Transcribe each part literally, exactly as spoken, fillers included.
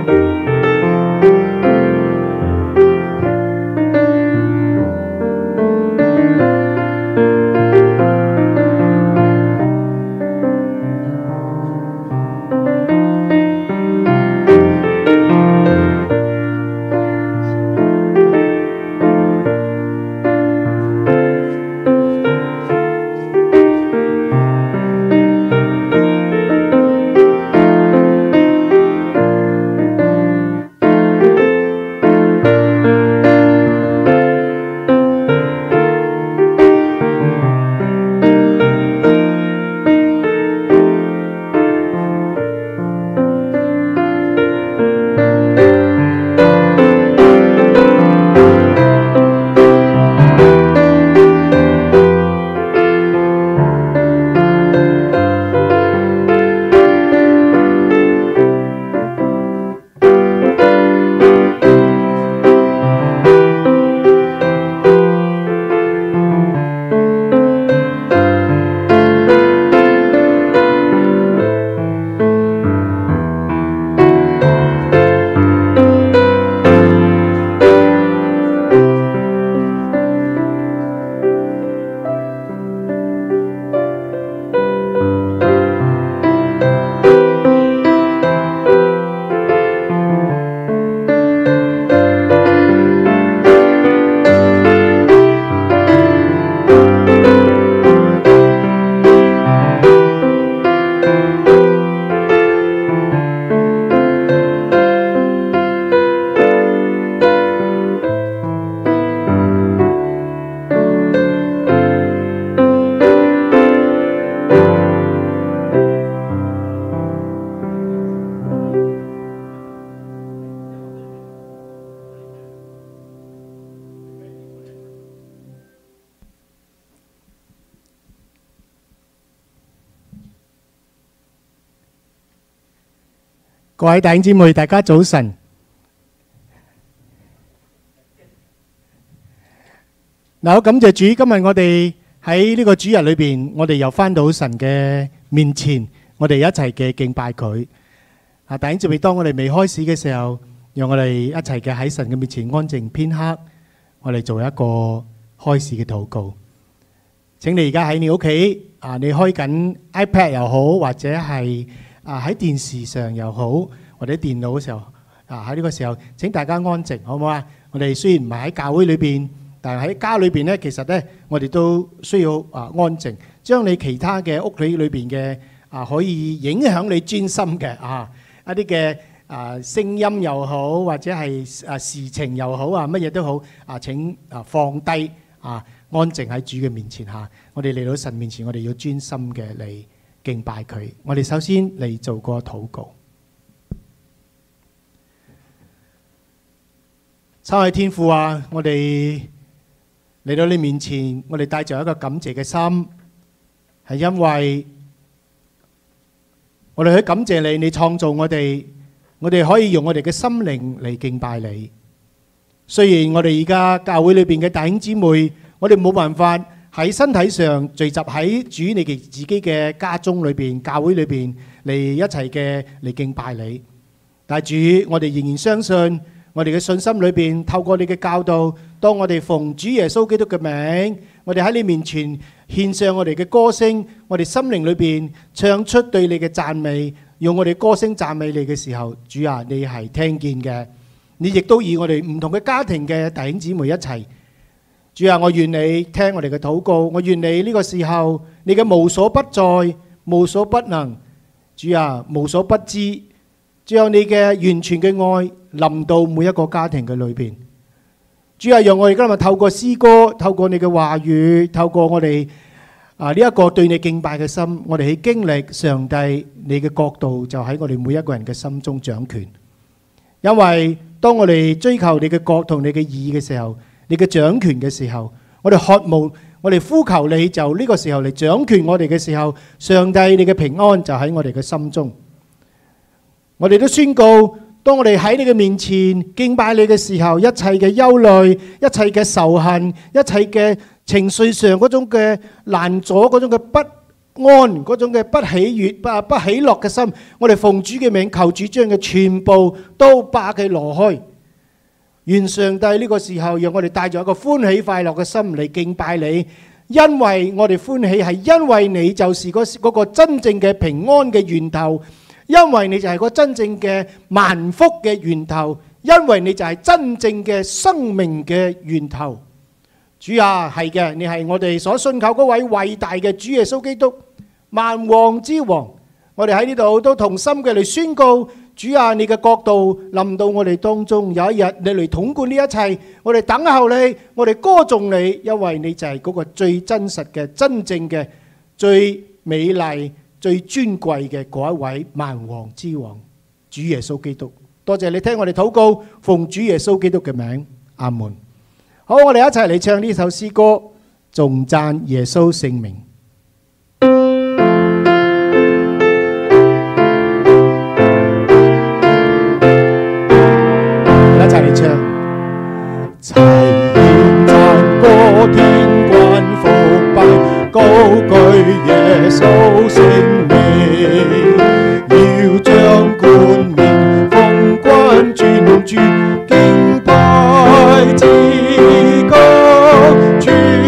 各位弟兄姊妹，大家早晨。嗱，我感謝主，今日我哋喺呢個主日裏邊，我哋又翻到神嘅面前，我哋一齊嘅敬拜佢。啊，弟兄姊妹，當我哋未開始嘅時候，讓我哋一齊嘅喺神嘅面前安靜片刻，我哋做一個開始嘅禱告。請你而家喺你屋企啊，你開緊 iPad 又好，或者係啊喺電視上又好，或者電腦嘅時候啊，喺呢個時候請大家安靜，好唔好啊？我哋雖然唔係喺教會裏邊，但係喺家裏邊咧，其實咧我哋都需要啊安靜，將你其他嘅屋企裏邊嘅啊可以影響你專心嘅啊一啲嘅啊聲音又好，或者係啊事情又好啊，乜嘢都好啊，請啊放低啊，安靜喺主嘅面前嚇。我哋嚟到神面前，我哋要專心嘅嚟敬拜佢。我哋首先嚟做個禱告。親愛天父啊，我哋嚟到你面前，我哋帶着一個感謝嘅心，係因為我哋去感謝你，你創造我哋，我哋可以用我哋嘅心靈嚟敬拜你。雖然我哋而家教會裏邊嘅弟兄姊妹，我哋冇辦法喺身體上聚集喺主你嘅自己嘅家中裏邊、教會裏邊嚟一齊嘅嚟敬拜你，但係主，我哋仍然相信我哋嘅信心裏邊，透過你嘅教導，當我哋奉主耶穌基督嘅名，我哋喺你面前獻上我哋嘅歌聲，我哋心靈裏邊唱出對你嘅讚美，用我哋歌聲讚美你嘅時候，主啊，你係聽見嘅，你亦都以我哋唔同嘅家庭嘅弟兄姊妹一齊。主啊，我願你聽我哋嘅禱告，我願你呢個時候你嘅無所不在、無所不能，主啊，無所不知，將你嘅完全嘅愛臨到每一個家庭嘅裏邊。主啊，讓我哋今日透過詩歌、透過你嘅話語、透過我哋啊呢一個對你敬拜嘅心，我哋去經歷上帝你嘅國度就喺我哋每一個人嘅心中掌權。因為當我哋追求你嘅國同你嘅義嘅時候，你嘅掌權嘅時候，我哋渴慕，我哋呼求你，就呢個時候嚟掌權我哋嘅時候，上帝你嘅平安就喺我哋嘅心中。我哋都宣告，當我哋喺你嘅面前敬拜你嘅時候，一切嘅憂慮、一切嘅仇恨、一切嘅情緒上嗰種嘅難阻、嗰種嘅不安嗰種嘅不喜悅、不不喜樂嘅心，我哋奉主嘅名，求主將佢全部都把佢挪開。願上帝呢個時候讓我哋帶住一個歡喜快樂嘅心嚟敬拜你，因為我哋歡喜係因為你就是嗰嗰個真正嘅平安嘅源頭，因為你就係個真正嘅萬福嘅源頭，因為你就係真正嘅生命嘅源頭。主啊，係嘅，你係我哋所信靠嗰位偉大嘅主耶穌基督，萬王之王。我哋喺呢度都同心嘅嚟宣告，主啊，你嘅國度臨到我哋當中，有一日你嚟統管呢一切，我哋等候你，我哋歌頌你，因為你就係嗰個最真實嘅、真正嘅、最美麗、最尊貴嘅嗰一位萬王之王，主耶穌基督。多謝你聽我哋禱告，奉主耶穌基督嘅名，阿門。好，我哋一齊嚟唱呢首詩歌，頌讚耶穌聖名。一齊嚟唱。齊獻讚歌，天軍伏拜，高舉耶穌聖名，要將冠冕奉君尊主，敬拜至高主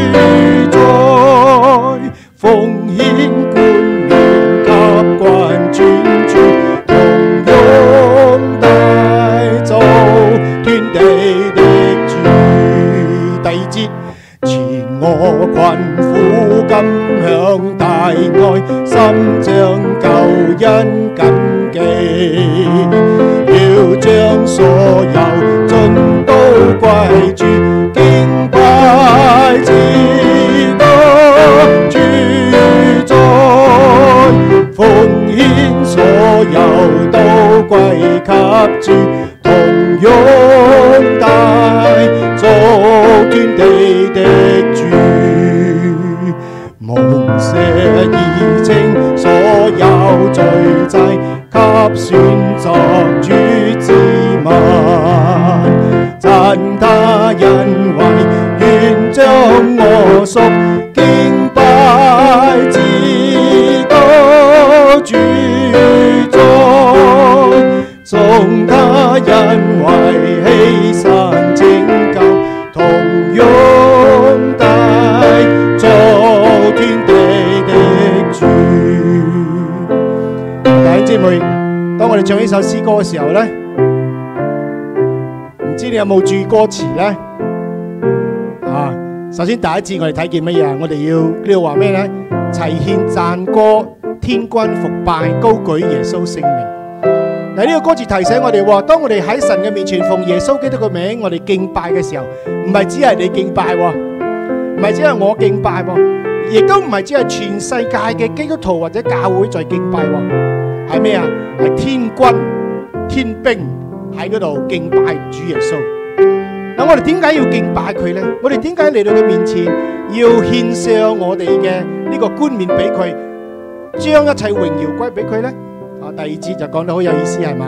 宰，奉獻冠冕給君尊主，同擁戴造天地的主。第二節，前我困苦，今享大愛，心將救恩謹記，要將所有盡都歸主，敬拜至高主宰，奉獻所有都歸給主，同擁戴造天地的主，蒙赦已清所有罪債，給選作主之民，讚他恩惠，願將我屬，敬拜至高主宰，頌他恩惠，犧牲拯救，同擁戴造天地的主。弟兄姊妹，當我哋唱呢首詩歌嘅時候咧，唔知你有冇注意歌詞咧？啊，首先第一節我哋睇見乜嘢啊？我哋要呢度話咩咧？齊獻讚歌，天軍伏拜，高舉耶穌聖名。嗱，呢個歌詞提醒我哋喎，當我哋喺神嘅面前奉耶穌基督嘅名，我哋敬拜嘅時候，唔係只係你敬拜喎，唔係只係我敬拜喎，亦都唔係只係全世界嘅基督徒或者教會在敬拜喎，係咩啊？係天軍天兵喺嗰度敬拜主耶穌。嗱，我哋點解要敬拜佢咧？我哋點解嚟到佢面前要獻上我哋嘅呢個冠冕俾佢，將一切榮耀歸俾佢咧？啊，第二節就講得好有意思，係嘛？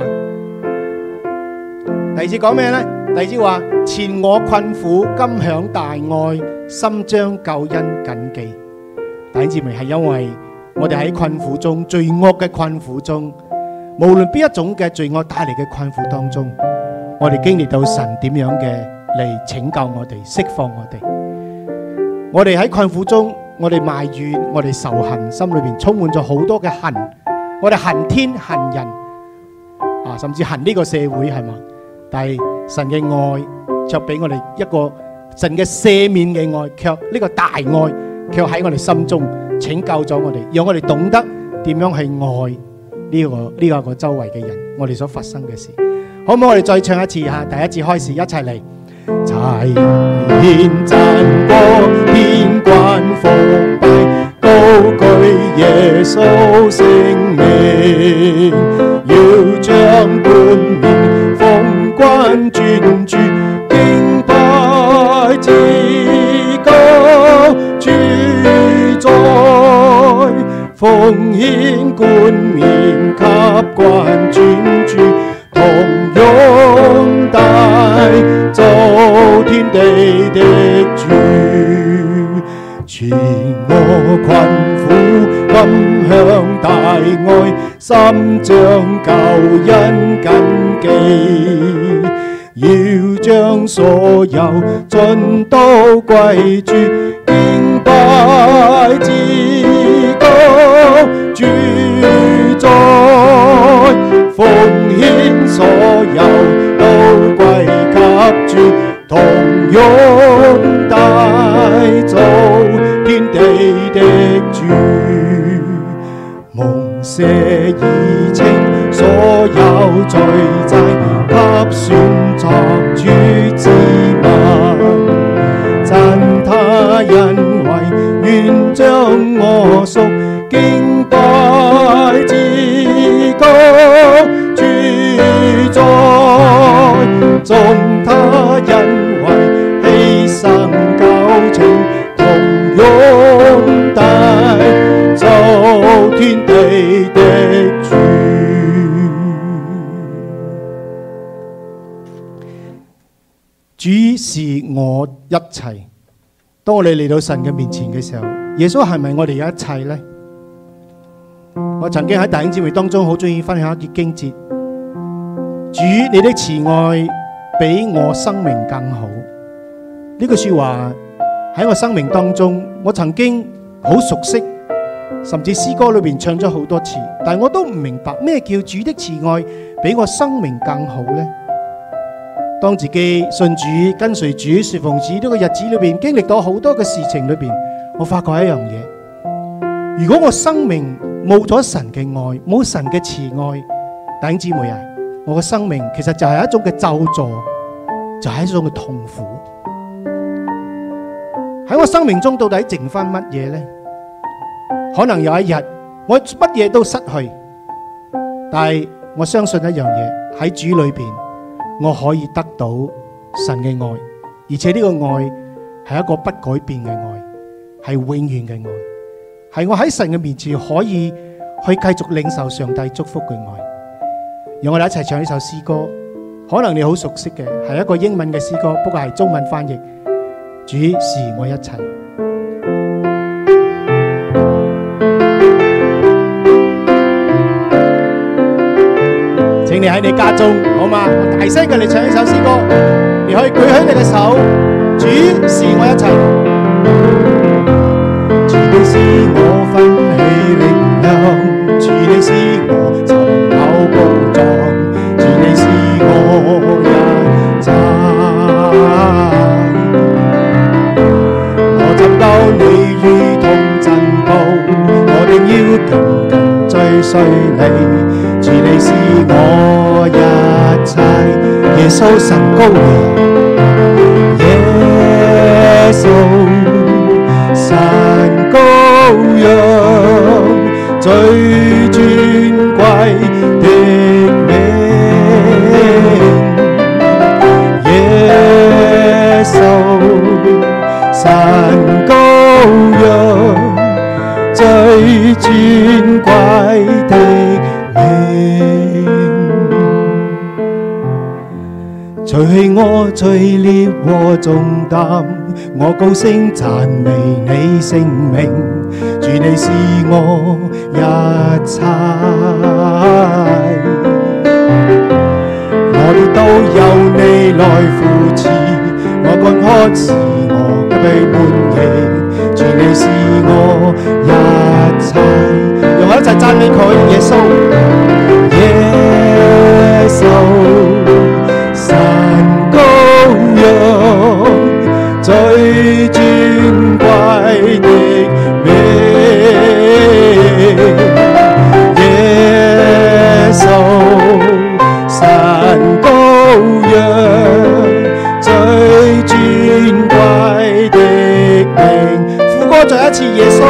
第二節講咩咧？第二節話：前我困苦，今享大愛，心將救恩謹記。弟兄姊妹，係因為我哋喺困苦中，罪惡嘅困苦中，無論邊一種嘅罪惡帶嚟嘅困苦當中，我哋經歷到神點樣嘅嚟拯救我哋、釋放我哋。我哋喺困苦中，我哋埋怨，我哋仇恨，心裏邊充滿咗好多嘅恨。我哋恨天恨人啊，甚至恨呢個社會，係嘛？但係神嘅愛卻俾我哋一個神嘅赦免嘅愛，卻呢個大愛卻喺我哋心中拯救咗我哋，讓我哋懂得點樣去愛呢個呢一個周圍嘅人，我哋所發生嘅事。好唔好？我哋再唱一次吓，第一節開始，一齊嚟。齊獻讚歌，天軍伏拜，高舉耶穌聖名，要將冠冕奉君尊主，敬拜至高主宰，奉獻冠冕給君尊主，同擁戴造天地的主，前我困苦， 心向大愛，心將救恩謹記，要將所有盡都歸主，敬拜至高主宰，奉獻所有都歸給主，同擁帶造天地的主，蒙赦已清所有罪債，給選作主之民，讚他恩惠，願將我屬，敬拜至高主宰，頌他恩惠，犧牲舊情，同擁帶造天地的主。主是我一切。當我哋嚟到神嘅面前嘅時候，耶穌係咪我哋嘅一切呢？我曾經喺弟兄姊妹當中好中意分享一節經節，主你的慈愛比我生命更好。呢句說話喺我生命當中，我曾經好熟悉，甚至詩歌裏邊唱咗好多次，但係我都唔明白咩叫主的慈愛比我生命更好呢？當自己信主、跟隨主、侍奉主呢個日子裏邊，經歷到好多嘅事情裏邊，我發覺一樣嘢：如果我生命冇咗神嘅愛，冇神嘅慈愛，弟兄姊妹啊，我嘅生命其實就係一種嘅咒詛，就係一種嘅痛苦。喺我生命中到底剩翻乜嘢呢？可能有一日我乜嘢都失去，但係我相信一樣嘢，喺主裏邊我可以得到神嘅愛，而且呢個愛係一個不改變嘅愛，係永遠嘅愛，係我喺神嘅面前可以去繼續領受上帝祝福嘅愛。讓我哋一齊唱呢首詩歌，可能你好熟悉嘅，係一個英文嘅詩歌，不過係中文翻譯。主是我一切。請你喺你家中，好嗎？我大聲嘅嚟唱呢首詩歌，你可以舉起你嘅手。主是我一切，主你是我奮起力量，主你是我尋找寶藏，主你是我一切。我尋到你如同珍寶，我定要緊緊追隨你。主你是我一切，耶穌神羔羊，耶穌神羔羊，最尊貴的名，耶穌神羔羊，最尊貴的除去我罪孽和重擔，我高聲讚美你聖名。主你是我一切，我哋都由你來扶持，我乾渴時我被滿盈。主你是我一切，讓我一齊讚美佢，耶穌，耶穌神羔羊，最尊貴的名，耶穌神羔羊，最尊貴的名。副歌再一次，耶穌，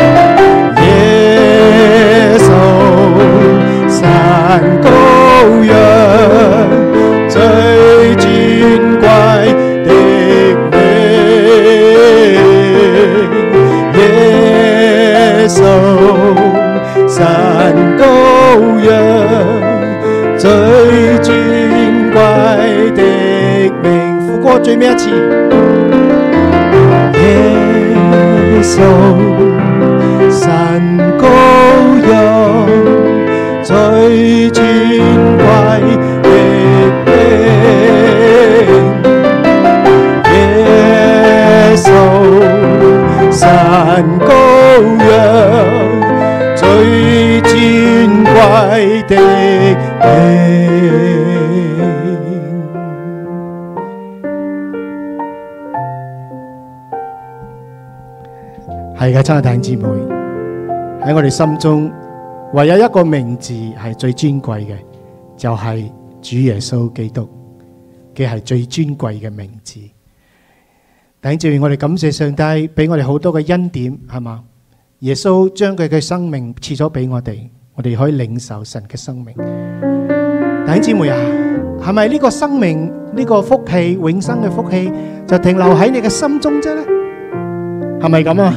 耶穌神羔羊，最尊貴的名，耶穌神羔羊，最尊貴的名。副歌最尾一次，耶穌神神羔羊，最尊貴的兵，耶穌神羔羊，最尊貴的兵。係嘅，親愛弟兄姊妹，喺我哋心中，唯有一個名字係最尊貴嘅，就係主耶穌基督嘅係最尊貴嘅名字。弟兄姊妹，我哋感謝上帝俾我哋好多嘅恩典，係嘛？耶穌將佢嘅生命賜咗俾我哋，我哋可以領受神嘅生命。弟兄姊妹啊，係咪呢個生命呢個福氣永生嘅福氣就停留喺你嘅心中啫咧？係咪咁啊？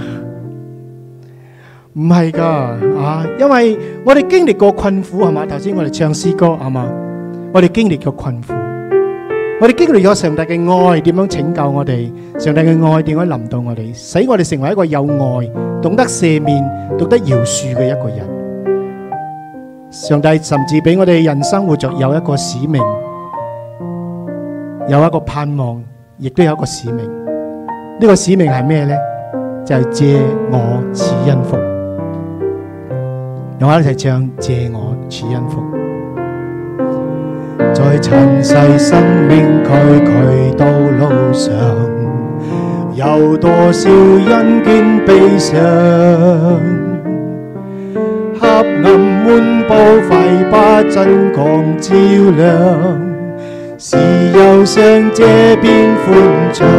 唔係噶啊，因為我哋經歷過困苦，係嘛？頭先我哋唱詩歌，係嘛？我哋經歷過困苦，我哋經歷咗上帝嘅愛點樣拯救我哋，上帝嘅愛點樣臨到我哋，使我哋成為一個有愛、懂得赦免、懂得饒恕嘅一個人。上帝甚至俾我哋人生活着有一個使命，有一個盼望，亦都有一個使命。呢個使命係咩呢？就係借我賜恩福。讓我一齊唱借我賜恩福。在塵世生命崎嶇道路上，有多少恩眷悲傷，黑暗滿布揮把真光照亮，是憂傷這邊歡暢。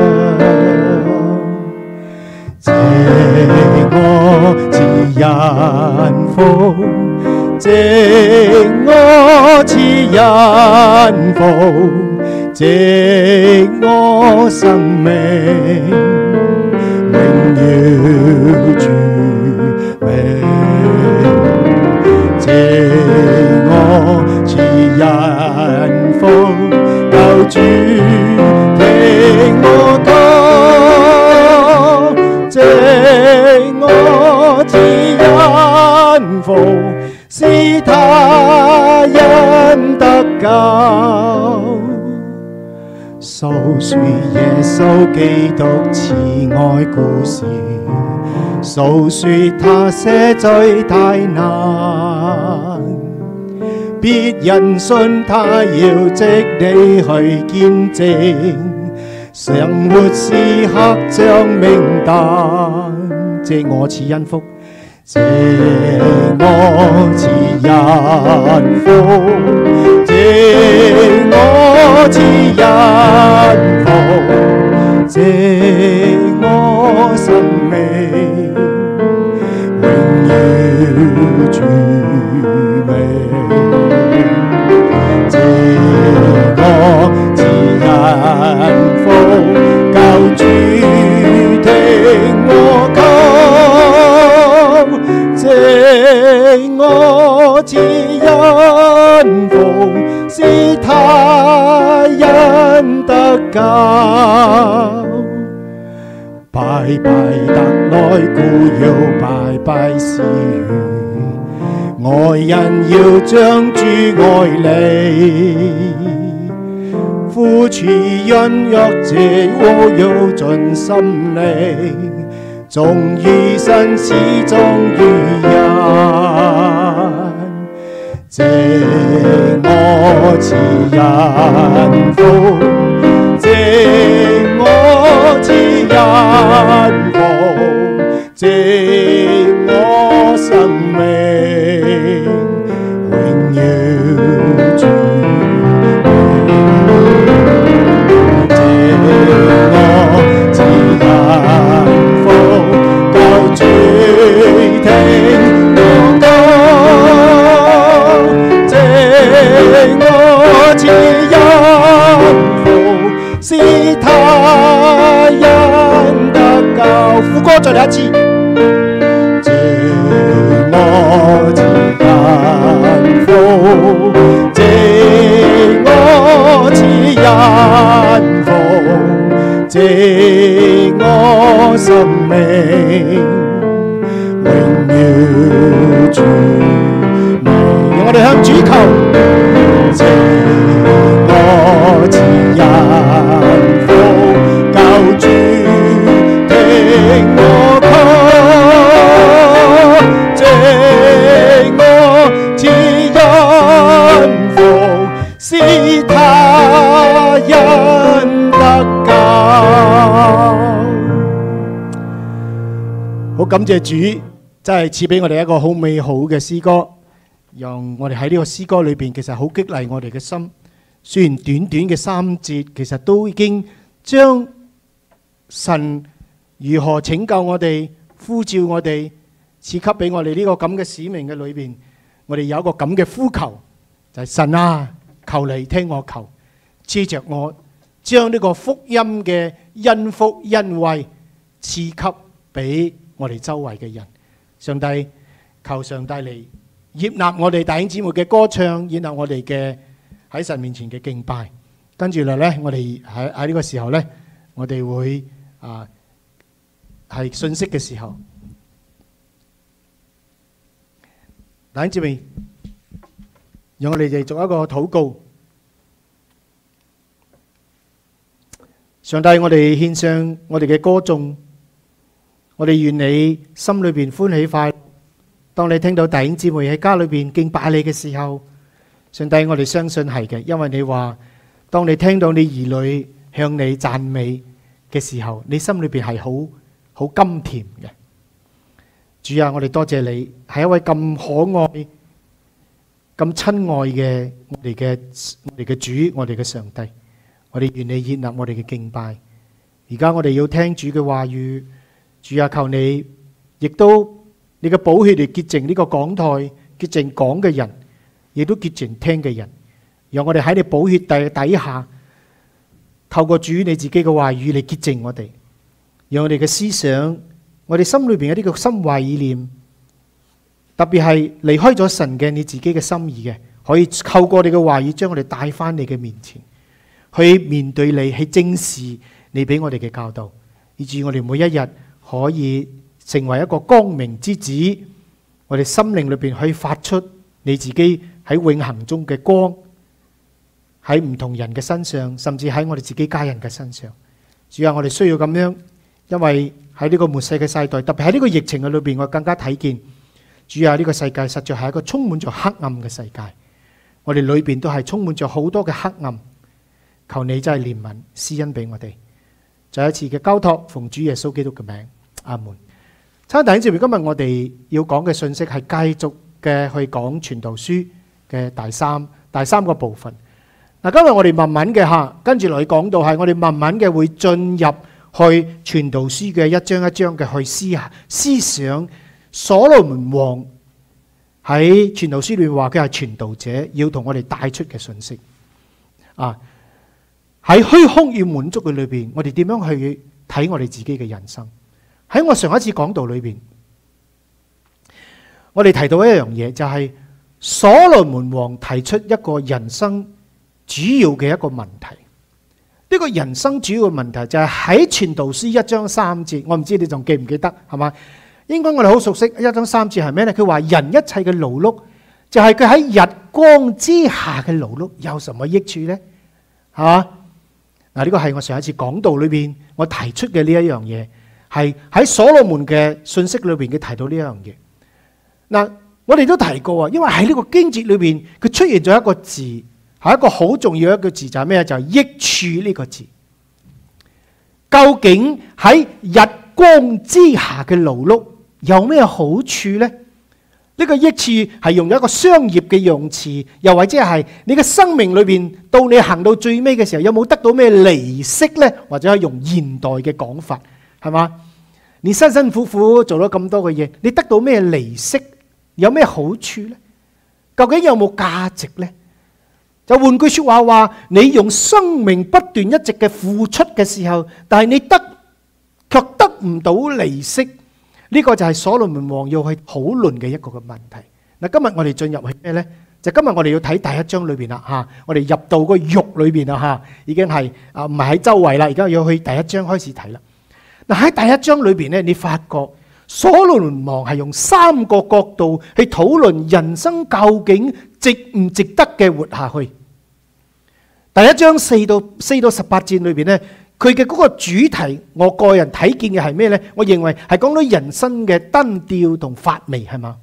借我賜恩福，借我賜恩福，借我生命，榮耀主名。借我賜恩福，救主聽我講，借我賜恩福，使他人得救。訴說耶穌基督慈愛故事，訴說他赦罪太難，別人信他要藉你去見證，生活時刻將明燈。借我賜恩福，借我賜恩福，借我賜恩福，借我生命，榮耀主名。借我賜恩福，救主聽我求，借我賜恩福，使他人得救。拜拜得來故要拜拜是緣，愛人要將主愛你，付出忍辱這我要盡心力，忠於神始終於人。借我賜恩福，借我賜恩福，借我生命，榮耀主名。借我賜恩福，救主聽我講，借我賜恩福，使他人得救。副歌再嚟一次。借我賜恩福，借我賜恩福，借我生命，榮主你，讓我哋向主求，賜我賜恩福，救主聽我哭，賜我賜恩福，使他人得救。好感謝主，真係賜俾我哋一個好美好嘅詩歌，讓我哋喺呢個詩歌裏邊，其實好激勵我哋嘅心。雖然短短嘅三節，其實都已經將神如何拯救我哋、呼召我哋、賜給俾我哋呢個咁嘅使命嘅裏邊，我哋有一個咁嘅呼求，就係神啊，求你聽我求，賜着我將呢個福音嘅恩福恩惠賜給俾我哋周圍嘅人。上帝，求上帝嚟悅納我哋弟兄姊妹嘅歌唱，悅納我哋嘅喺神面前嘅敬拜。跟住嚟咧，我哋喺喺呢個時候咧，我哋會啊係信息嘅時候，弟兄姊妹，讓我哋嚟做一個禱告。上帝，我哋獻上我哋嘅歌頌。我哋願你心裏邊歡喜快樂。當你聽到弟兄姊妹喺家裏邊敬拜你嘅時候，上帝，我哋相信係嘅，因為你話，當你聽到你兒女向你讚美嘅時候，你心裏邊係好好甘甜嘅。主啊，我哋多謝你，係一位咁可愛、咁親愛嘅我哋嘅我哋嘅主，我哋嘅上帝。我哋願你悅納我哋嘅敬拜。而家我哋要聽主嘅話語。主啊，求你亦都你嘅寶血嚟潔淨呢個講台，潔淨講嘅人，亦都潔淨聽嘅人。讓我哋喺你寶血底底下，透過主你自己嘅話語嚟潔淨我哋，讓我哋嘅思想，我哋心裏邊嘅呢個心懷意念，特別係離開咗神嘅你自己嘅心意嘅，可以透過你嘅話語將我哋帶翻你嘅面前，去面對你，去正視你俾我哋嘅教導，以致我哋每一日可以成為一個光明之子，我哋心靈裏邊可以發出你自己喺永恆中嘅光，喺唔同人嘅身上，甚至喺我哋自己家人嘅身上。主啊，我哋需要咁樣，因為喺呢個末世嘅世代，特別喺呢個疫情嘅裏邊，我更加睇見，主啊，呢個世界實在係一個充滿咗黑暗嘅世界，我哋裏邊都係充滿咗好多嘅黑暗。求你真係憐憫施恩俾我哋，再一次嘅交託，奉主耶穌基督嘅名。阿門。親愛的弟兄姊妹，今日我哋要講嘅信息係繼續嘅去講傳道書嘅第三第三個部分。嗱，今日我哋慢慢嘅吓，跟住落去講到係我哋慢慢嘅會進入去傳道書嘅一章一章嘅去思下思想。所羅門王喺傳道書裏面話佢係傳道者，要同我哋帶出嘅信息啊。喺虛空要滿足嘅裏邊，我哋點樣去睇我哋自己嘅人生？喺我上一次講道裏邊，我哋提到一樣嘢，就係所羅門王提出一個人生主要嘅一個問題。呢個人生主要嘅問題就係喺傳道書一章三節，我唔知你仲記唔記得係嘛？應該我哋好熟悉一章三節係咩呢？佢話人一切嘅勞碌，就係佢喺日光之下嘅勞碌，有什麼益處呢？係嘛？嗱，呢個係我上一次講道裏邊我提出嘅呢一樣嘢。係喺所羅門嘅信息裏邊，佢提到呢一樣嘢。嗱，我哋都提過啊，因為喺呢個經節裏邊，佢出現咗一個字，係一個好重要一個字，就係咩？就係益處呢個字。究竟喺日光之下嘅勞碌有咩好處呢？呢個益處係用咗一個商業嘅用詞，又或者係你嘅生命裏邊，到你行到最尾嘅時候，有冇得到咩利息呢？或者係用現代嘅講法。係嘛？你辛辛苦苦做咗咁多嘅嘢，你得到咩利息？有咩好處呢？究竟有冇價值呢？就換句說話話，你用生命不斷一直嘅付出嘅時候，但係你得卻得唔到利息，呢個就係所羅門王要去討論嘅一個嘅問題。嗱，今日我哋進入去咩呢？就今日我哋要睇第一章裏邊啦，吓，我哋入到個獄裏邊啦，吓，已經係啊唔係喺周圍啦，而家要去第一章開始睇啦。嗱，喺第一章裏邊咧，你發覺所羅門王係用三個角度去討論人生究竟值唔值得嘅活下去。第一章四到四到十八節裏邊咧，佢嘅嗰個主題，我個人睇見嘅係咩咧？我認為係講到人生嘅單調同乏味，係嘛？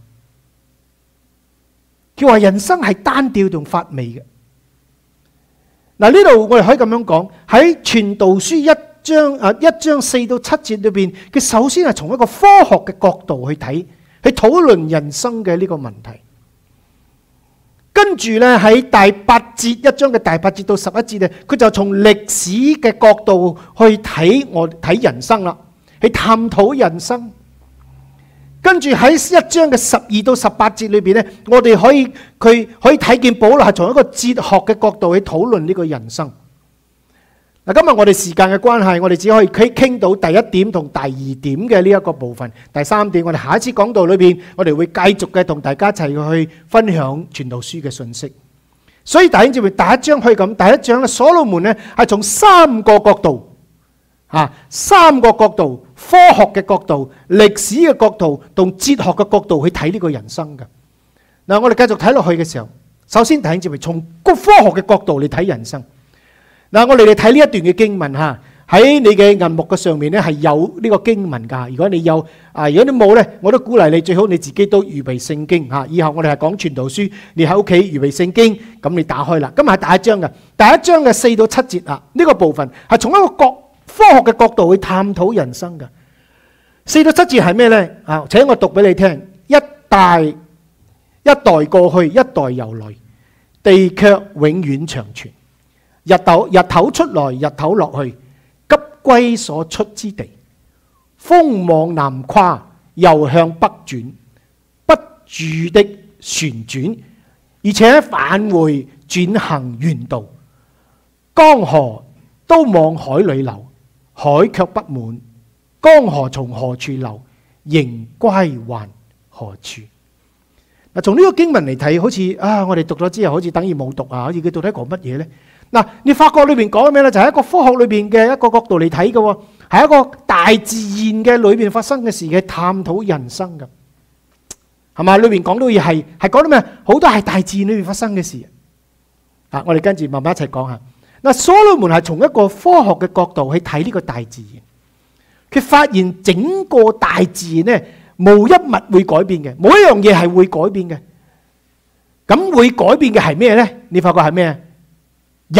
佢話人生係單調同乏味嘅。嗱，呢度我哋可以咁樣講，喺傳道書一章啊一章四到七節裏邊，佢首先係從一個科學嘅角度去睇，去討論人生嘅呢個問題。跟住咧喺第八節，一章嘅第八節到十一節咧，佢就從歷史嘅角度去睇我睇人生啦，去探討人生。跟住喺一章嘅十二到十八節裏邊咧，我哋可以佢可以睇見保羅係從一個哲學嘅角度去討論呢個人生。嗱，今日我哋時間嘅關係，我哋只可以傾傾到第一點同第二點嘅呢一個部分。第三點，我哋下一次講道裏邊，我哋會繼續嘅同大家一齊去分享傳道書嘅信息。所以弟兄姊妹，第一章可以咁，第一章咧，所羅門咧係從三個角度，啊，三個角度，科學嘅角度、歷史嘅角度同哲學嘅角度去睇呢個人生嘅。嗱，我哋繼續睇落去嘅時候，首先弟兄姊妹從個科學嘅角度嚟睇人生。嗱，我哋嚟睇呢一段嘅經文嚇，喺你嘅銀幕嘅上面咧係有呢個經文㗎。如果你有啊，如果你冇咧，我都鼓勵你最好你自己都預備聖經嚇。以後我哋係講傳道書，你喺屋企預備聖經，咁你打開啦。今日係第一章嘅，第一章嘅四到七節啊，呢個部分係從一個角科學嘅角度去探討人生嘅。四到七節係咩咧？啊，請我讀俾你聽。一代一代過去，一代又來，地卻永遠長存。日頭日頭出來，日頭落去，急歸所出之地。風往南跨，又向北轉，不住的旋轉，而且返回轉行原道。江河都往海裏流，海卻不滿。江河從何處流，仍歸還何處？嗱，從呢個經文嚟睇，好似啊，我哋讀咗之後，好似等於冇讀啊，好似佢到底講乜嘢呢？嗱，你發覺裏邊講咩呢？就係一個科學裏邊嘅一個角度嚟睇嘅，係一個大自然嘅裏邊發生嘅事嘅探討人生嘅，係嘛？裏邊講到嘢係係講到咩？好多係大自然裏邊發生嘅事。啊，我哋跟住慢慢一齊講下。嗱，所羅門係從一個科學嘅角度去睇呢個大自然，佢發現整個大自然呢，無一物會改變嘅，冇一樣嘢係會改變嘅。咁會改變嘅係咩呢？你發覺係咩？日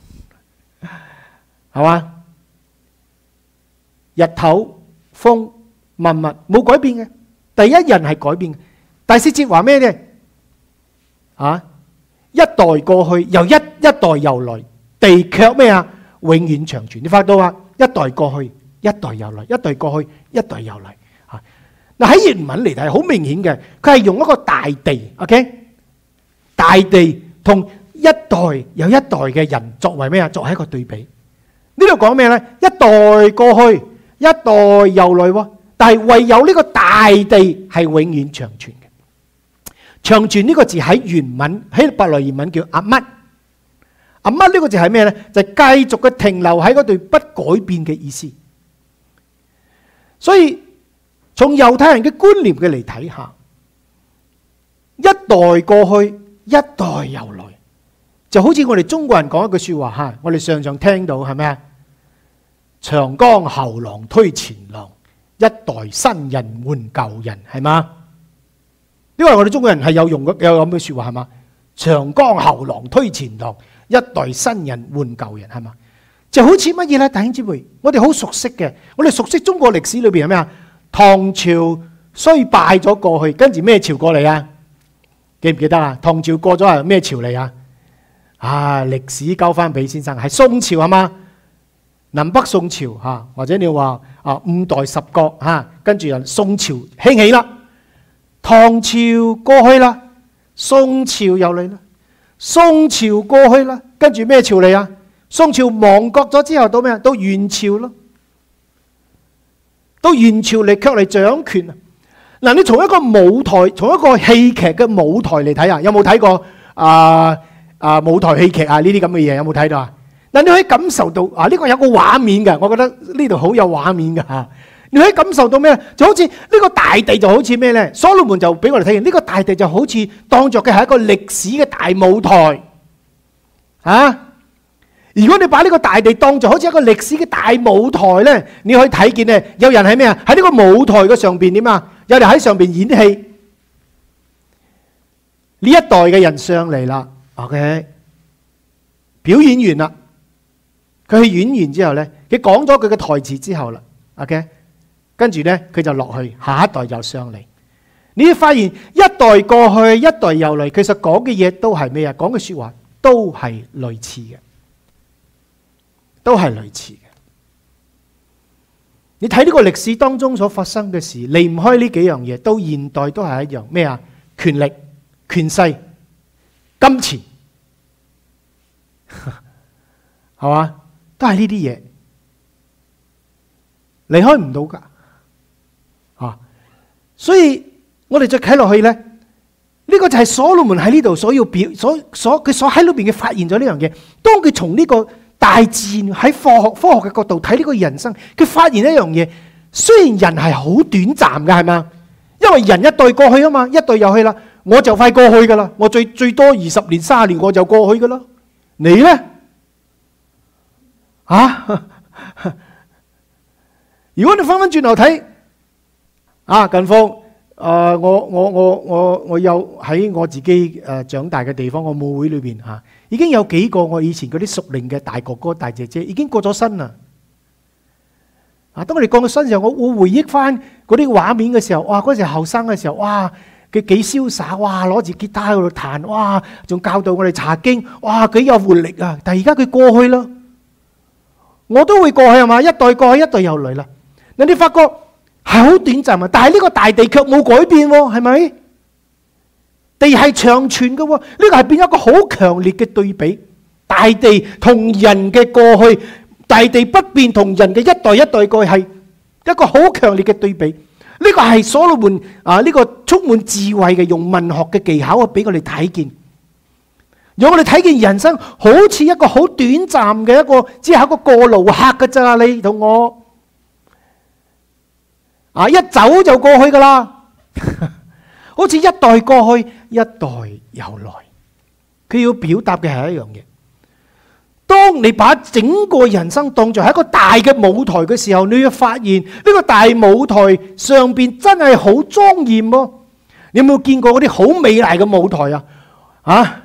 係嘛？日頭、風、萬物冇改變嘅，第一人係改變嘅。第四節話咩呢？啊，一代過去，又一一代又來，地卻咩啊？永遠長存。你發覺到啊？一代過去，一代又來，一代過去，一代又來。啊，嗱喺原文嚟睇，好明顯嘅，佢係用一個大地 ，OK， 大地同一代有一代嘅人作為咩啊？作為一個對比。呢度講咩呢？一代過去，一代又來喎。但係唯有呢個大地係永遠長存嘅。長存呢個字喺原文喺伯來原文叫阿乜。阿乜呢個字係咩呢？就係繼續嘅停留喺嗰度不改變嘅意思。所以從猶太人嘅觀念嘅嚟睇下，一代過去，一代又來。就好似我哋中國人講一句說話吓，我哋常常聽到係咩啊？長江後浪推前浪，一代新人換舊人，係嘛？因為我哋中國人係有用有咁嘅說話係嘛？長江後浪推前浪，一代新人換舊人，係嘛？就好似乜嘢咧？弟兄姊妹，我哋好熟悉嘅，我哋熟悉中國歷史裏邊係咩啊？唐朝衰敗咗過去，跟住咩朝過嚟啊？記唔記得啊？唐朝過咗係咩朝嚟啊？啊！歷史交翻俾先生，係宋朝係嘛？南北宋朝嚇，或者你話啊五代十國嚇，跟住又宋朝興起啦，唐朝過去啦，宋朝又嚟啦，宋朝過去啦，跟住咩朝嚟啊？宋朝亡國咗之後到咩啊？到元朝咯，到元朝嚟卻嚟掌權啊！嗱，你從一個舞台，從一個戲劇嘅舞台嚟睇啊，有冇睇過啊？啊！舞台戲劇啊，呢啲咁嘅嘢有冇睇到啊？嗱，你可以感受到啊，呢個有個畫面嘅，我覺得呢度好有畫面嘅嚇。呢你可以感受到咩？就好似呢個大地就好似咩呢？所羅門就俾我哋睇見呢個大地就好似當作嘅係一個歷史嘅大舞台啊！如果你把呢個大地當作好似一個歷史嘅大舞台呢，你可以睇見呢，有人喺咩啊？喺呢個舞台嘅上邊點啊？有人喺上邊演戲。呢一代嘅人上嚟啦 ，OK， 表演完啦，佢去演完之後呢，佢講咗佢嘅台詞之後啦 ，OK， 跟住呢，佢就落去，下一代又上嚟。你會發現一代過去，一代又嚟，其實講嘅嘢都係咩啊？講嘅說話都係類似嘅，都係類似嘅。你睇呢個歷史當中所發生嘅事，離唔開呢幾樣嘢，到現代都係一樣咩啊？權力、權勢、金錢，係嘛？都係呢啲嘢，離開唔到噶。啊，所以我哋再睇落去咧，呢個就係所羅門喺呢度所要表，所所佢所喺裏邊嘅發現咗呢樣嘢。當佢從呢個大自然喺科學科學嘅角度睇呢個人生，佢發現一樣嘢，雖然人係好短暫嘅，係嘛？因為人一代過去啊嘛，一代又去啦。我就快過去噶啦，我最最多二十年、三十年我就過去噶啦。你呢？啊？如果你翻翻轉頭睇，啊，近況，誒、呃，我我我我我有喺我自己誒長大嘅地方，我母會裏邊吓，已經有幾個我以前嗰啲屬靈嘅大哥哥、大姐姐已經過咗身啦。啊，當我哋過咗身嘅時候，我我回憶翻嗰啲畫面嘅時候，哇！嗰時後生嘅時候，哇！佢幾瀟灑，哇！攞住吉他喺度彈，哇！仲教導我哋查經，哇！幾有活力啊！但係而家佢過去啦，我都會過去係嘛？一代過去，一代又嚟啦。嗱，你發覺係好短暫啊，但係呢個大地卻冇改變喎，係咪？地係長存嘅喎，呢個係變咗一個好強烈嘅對比。大地同人嘅過去，大地不變同人嘅一代一代過去係一個好強烈嘅對比。呢個係所羅門啊！呢個充滿智慧嘅用文學嘅技巧啊，俾我哋睇見，讓我哋睇見人生好似一個好短暫嘅一個，只係一個過路客㗎咋。你同我啊，一走就過去噶啦，好似一代過去，一代又來。佢要表達嘅係一樣嘢。當你把整個人生當作係一個大嘅舞台嘅時候，你會發現呢個大舞台上邊真係好莊嚴喎。你有冇見過嗰啲好美麗嘅舞台啊？啊，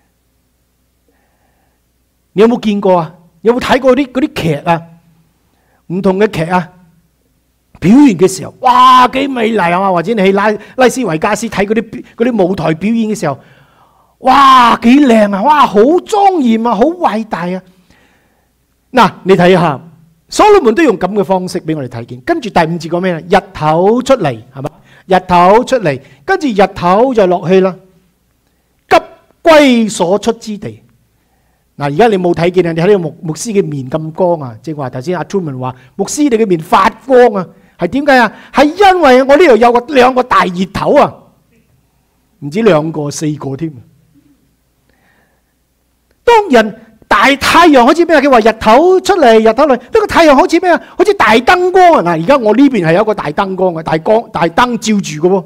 你有冇見過啊？有冇睇過啲嗰啲劇啊？唔同嘅劇啊，表演嘅時候，哇，幾美麗啊！或者你喺拉拉斯維加斯睇嗰啲嗰啲舞台表演嘅時候，哇，幾靚啊！哇，好莊嚴啊，好偉大啊！嗱，你睇下，所羅門都用咁嘅方式俾我哋睇見。跟住第五節講咩咧？日頭出嚟，係嘛？日頭出嚟，跟住日頭就落去啦，急歸所出之地。嗱，而家你冇睇見啊？你睇呢個牧牧師嘅面咁光啊！即係話頭先阿 Truman 話，牧師你嘅面發光啊，係點解啊？係因為我呢度有個兩個大熱頭啊，唔止兩個，四個添。當人大太陽好似咩啊？佢話日頭出嚟，日頭嚟，呢個太陽好似咩啊？好似大燈光啊！嗱，而家我呢邊係有一個大燈光嘅，大光大燈照住嘅喎。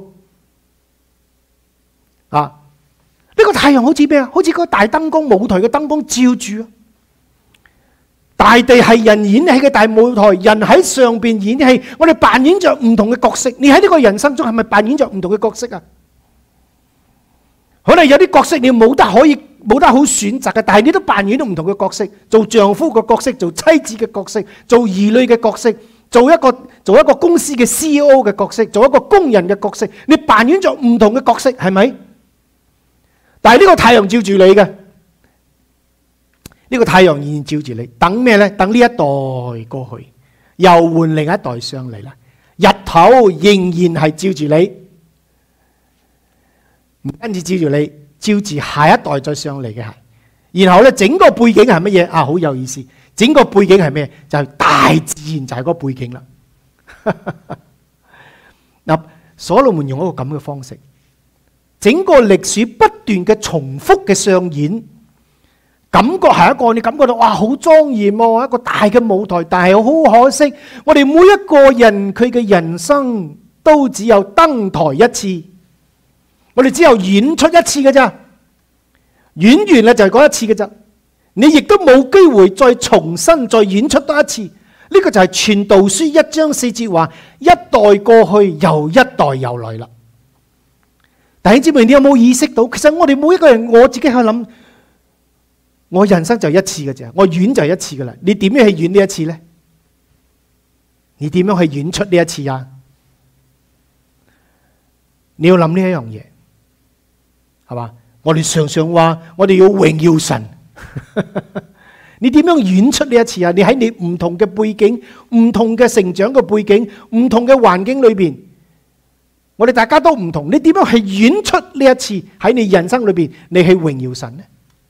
啊，呢個太陽好似咩啊？好似個大燈光舞台嘅燈光照住啊！大地係人演戲嘅大舞台，人喺上邊演戲，我哋扮演着唔同嘅角色。你喺呢個人生中係咪扮演着唔同嘅角色啊？可能有啲角色你冇得可以冇得好選擇嘅，但係你都扮演到唔同嘅角色，做丈夫嘅角色，做妻子嘅角色，做兒女嘅角色，做一個做一個公司嘅 C E O 嘅角色，做一個工人嘅角色，你扮演咗唔同嘅角色，係咪？但係呢個太陽照住你嘅，呢個太陽仍然照住你，等咩呢？等呢一代過去，又換另一代上嚟啦。日頭仍然係照住你。唔單止照住你，照住下一代再上嚟嘅係，然後咧整個背景係乜嘢啊？好有意思，整個背景係咩？就係大自然，就係嗰個背景啦。嗱，所羅門用一個咁嘅方式，整個歷史不斷嘅重複嘅上演， 感覺係一個你感覺到哇好莊嚴喎，一個大嘅舞台，但係好可惜，我哋每一個人佢嘅人生都只有登台一次，我哋只有演出一次嘅咋，演完咧就係嗰一次嘅咋，你亦都冇機會再重新再演出多一次。呢個就係傳道書一章四節話，一代過去又一代又來啦。弟兄姊妹，你有冇意識到？其實我哋每一個人，我自己喺度諗，我人生就一次嘅啫，我演就係一次噶啦。你點樣去演呢一次呢？你點樣去演出呢一次啊？你要諗呢一樣嘢，係嘛？我哋常常話，我哋要榮耀神。你點樣演出呢一次啊？你喺你唔同嘅背景、唔同嘅成長嘅背景、唔同嘅環境裏邊，我哋大家都唔同。你點樣去演出呢一次喺你人生裏邊？你去榮耀神呢？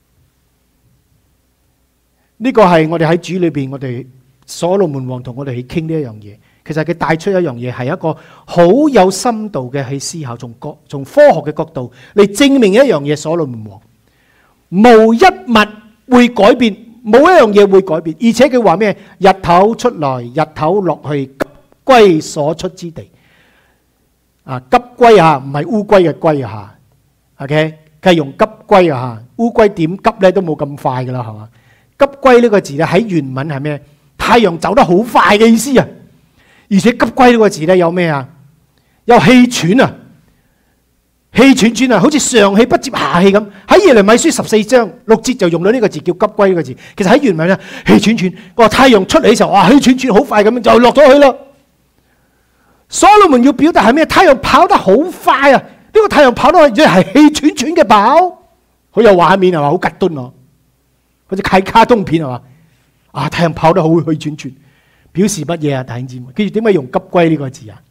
呢個係我哋喺主裏邊，我哋所羅門王同我哋去傾呢一樣嘢。其實佢帶出一樣嘢，係一個好有深度嘅去思考，從角從科學嘅角度嚟證明一樣嘢。所羅門王無一物會改變，冇一樣嘢會改變，而且佢話咩？日頭出來，日頭落去，急歸所出之地。啊，急歸啊，唔係烏龜嘅龜啊，OK，佢係用急歸啊，烏龜點急咧都冇咁快噶啦，係嘛？急歸呢個字咧喺原文係咩？太陽走得好快嘅意思啊！而且急歸呢個字咧有咩啊？有氣喘啊，氣喘喘啊，好似上氣不接下氣咁。喺耶利米書十四章六節就用到呢個字叫急歸呢個字。其實喺原文咧氣喘喘，個太陽出嚟嘅時候，哇氣喘喘好快咁樣就落咗去啦。所羅門要表達係咩？太陽跑得好快啊！呢個太陽跑到去係氣喘喘嘅跑，好有畫面係嘛？好極端喎，好似睇卡通片係嘛？啊，太陽跑得好氣喘喘。表示乜嘢啊？弟兄姊妹，跟住點解用急歸呢個字啊？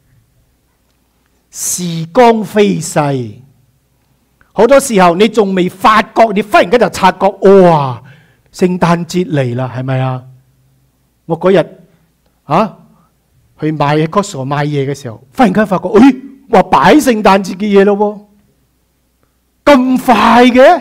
時光飛逝，好多時候你仲未發覺，你忽然間就察覺，哇！聖誕節嚟啦，係咪啊？我嗰日啊去買 Costco 買嘢嘅時候，忽然間發覺，誒，話擺聖誕節嘅嘢咯，咁快嘅？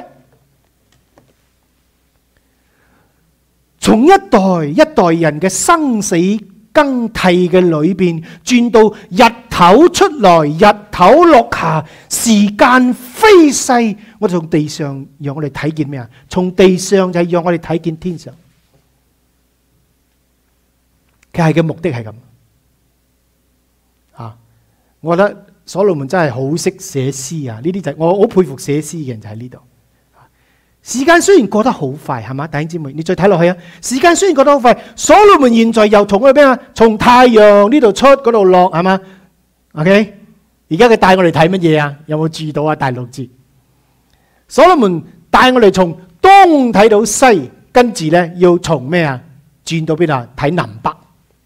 從一代一代人嘅生死更替嘅裏邊，轉到日頭出來，日頭落下，時間飛逝。我哋從地上讓我哋睇見咩啊？從地上就係讓我哋睇見天上。佢係嘅目的係咁啊！我覺得所羅門真係好識寫詩啊！呢啲就係我好佩服寫詩嘅人，就喺呢度。時間雖然過得好快，係嘛？弟兄姊妹，你再睇落去啊！時間雖然過得好快，所羅門現在又從去邊啊？從太陽呢度出，嗰度落，係嘛 ？OK， 而家佢帶我哋睇乜嘢啊？有冇注意到啊？第六節，所羅門帶我哋從東睇到西，跟住咧要從咩啊？轉到邊啊？睇南北。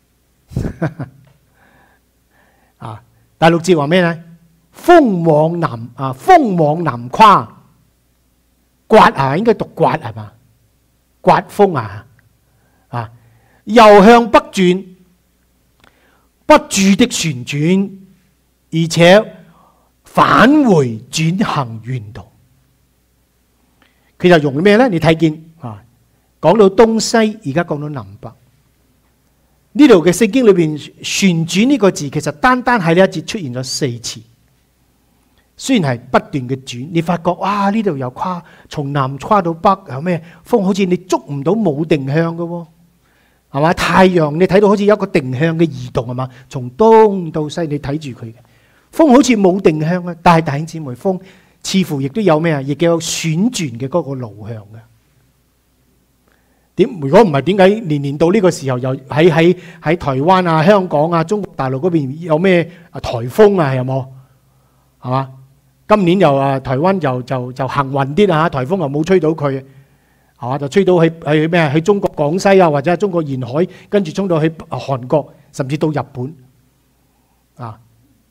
啊，第六節話咩咧？風往南啊，風往南跨。刮啊，應該讀刮係嘛？刮風啊，啊，又向北轉，不住的旋轉，而且返回轉行原道。佢就用咩咧？你睇見啊，講到東西，而家講到南北。呢度嘅聖經裏邊旋轉呢個字，其實單單喺呢一節出現咗四次。雖然係不斷嘅轉，你發覺哇呢度又跨，從南跨到北，有咩風？好似你捉唔到冇定向嘅喎，係嘛？太陽你睇到好似有一個定向嘅移動係嘛？從東到西你睇住佢嘅風好似冇定向啊，但係弟兄姊妹，風似乎亦都有咩啊？亦有旋轉嘅嗰個路向嘅。點？如果唔係點解年年到呢個時候又喺喺喺台灣啊、香港啊、中國大陸嗰邊有咩啊颱風啊？有冇？係嘛？今年又啊，台灣就就就幸運啲啊，颱風又冇吹到佢，係嘛？就吹到去去咩啊？去中國廣西啊，或者係中國沿海，跟住衝到去韓國，甚至到日本，啊，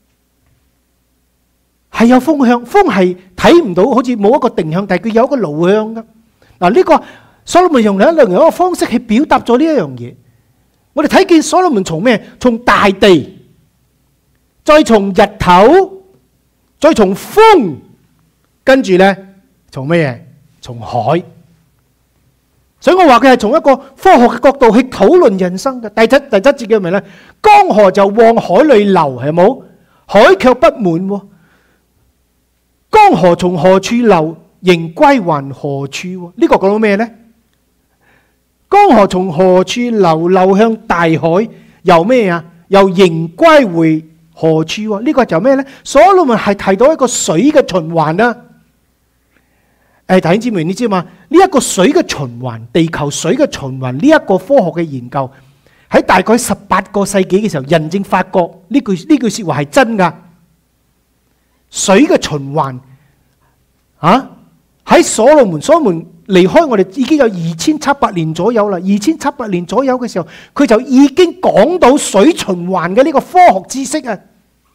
係有風向，風係睇唔到，好似冇一個定向，但係佢有一個路向噶。嗱，呢個所羅門用另一另一個方式去表達咗呢一樣嘢。我哋睇見所羅門從咩？從大地，再從日頭。再從風，跟住咧，從咩嘢？從海。 所以我話佢係從一個科學嘅角度去討論人生嘅。第七第七節叫咩咧？江河就往海裏流，係冇？海卻不滿喎。江河從何處流，仍歸還何處？呢個講到咩咧？江河從何處流，流向大海，由咩啊？又仍歸回何處？呢個就咩咧？所羅門係提到一個水嘅循環啊！誒，弟兄姊妹，你知嘛？呢一個水嘅循環，地球水嘅循環，呢一個科學嘅研究喺大概十八個世紀嘅時候，人證發覺呢句呢句說話係真噶。水嘅循環啊，喺所羅門，所羅門離開我哋已經有二千七百年左右啦。二千七百年左右嘅時候，佢就已經講到水循環嘅呢個科學知識啊。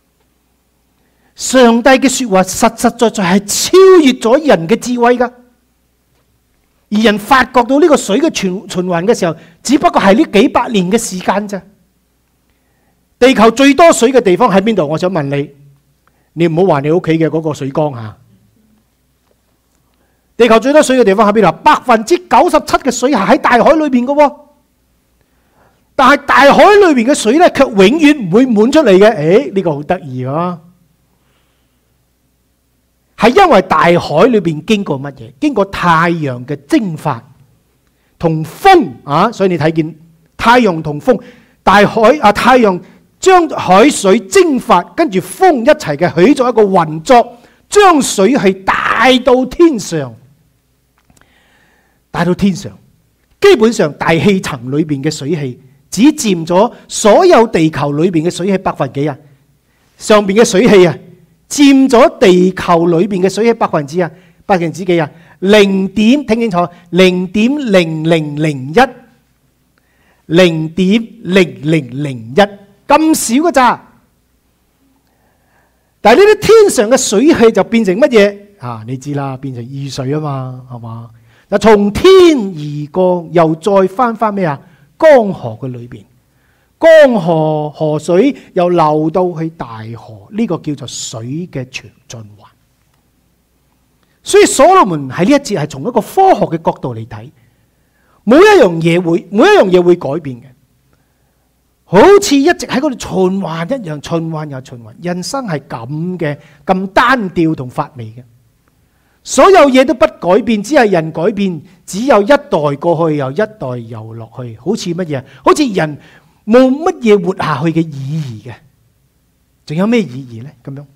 上帝嘅說話實實在在係超越咗人嘅智慧噶，而人發覺到呢個水嘅循循環嘅時候，只不過係呢幾百年嘅時間咋。地球最多水嘅地方喺邊度？我想問你，你唔好話你屋企嘅嗰個水缸吓。地球最多水嘅地方喺邊度？百分之九十七嘅水係喺大海裏邊嘅，但係大海裏邊嘅水咧，卻永遠唔會滿出嚟嘅。誒，呢個好得意啊！係因為大海裏邊經過乜嘢？經過太陽嘅蒸發同風啊，所以你睇見太陽同風，大海啊，太陽將海水蒸發，跟住風一齊嘅起咗一個雲作，將水係帶到天上，帶到天上。基本上大氣層裏邊嘅水氣只佔咗所有地球裏邊嘅水氣百分幾啊？上邊嘅水氣啊，佔咗地球裏邊嘅水氣百分之啊，百分之幾啊？零點，聽清楚，零點零零零一，零點零零零一咁少㗎咋？但係呢啲天上嘅水氣就變成乜嘢啊？你知啦，變成雨水啊嘛，係嘛？嗱，從天而降，又再翻翻咩啊？江河嘅裏邊。江河河水又流到去大河，呢個叫做水嘅循環。所以所羅門喺呢一節係從一個科學嘅角度嚟睇，每一樣嘢會每一樣嘢會改變嘅，好似一直喺嗰度循環一樣，循環又循環。人生係咁嘅，咁單調同乏味嘅，所有嘢都不改變，只係人改變，只有一代過去，又一代又落去，好似乜嘢？好似人冇乜嘢活下去嘅意義嘅，仲有咩意義呢？咁樣，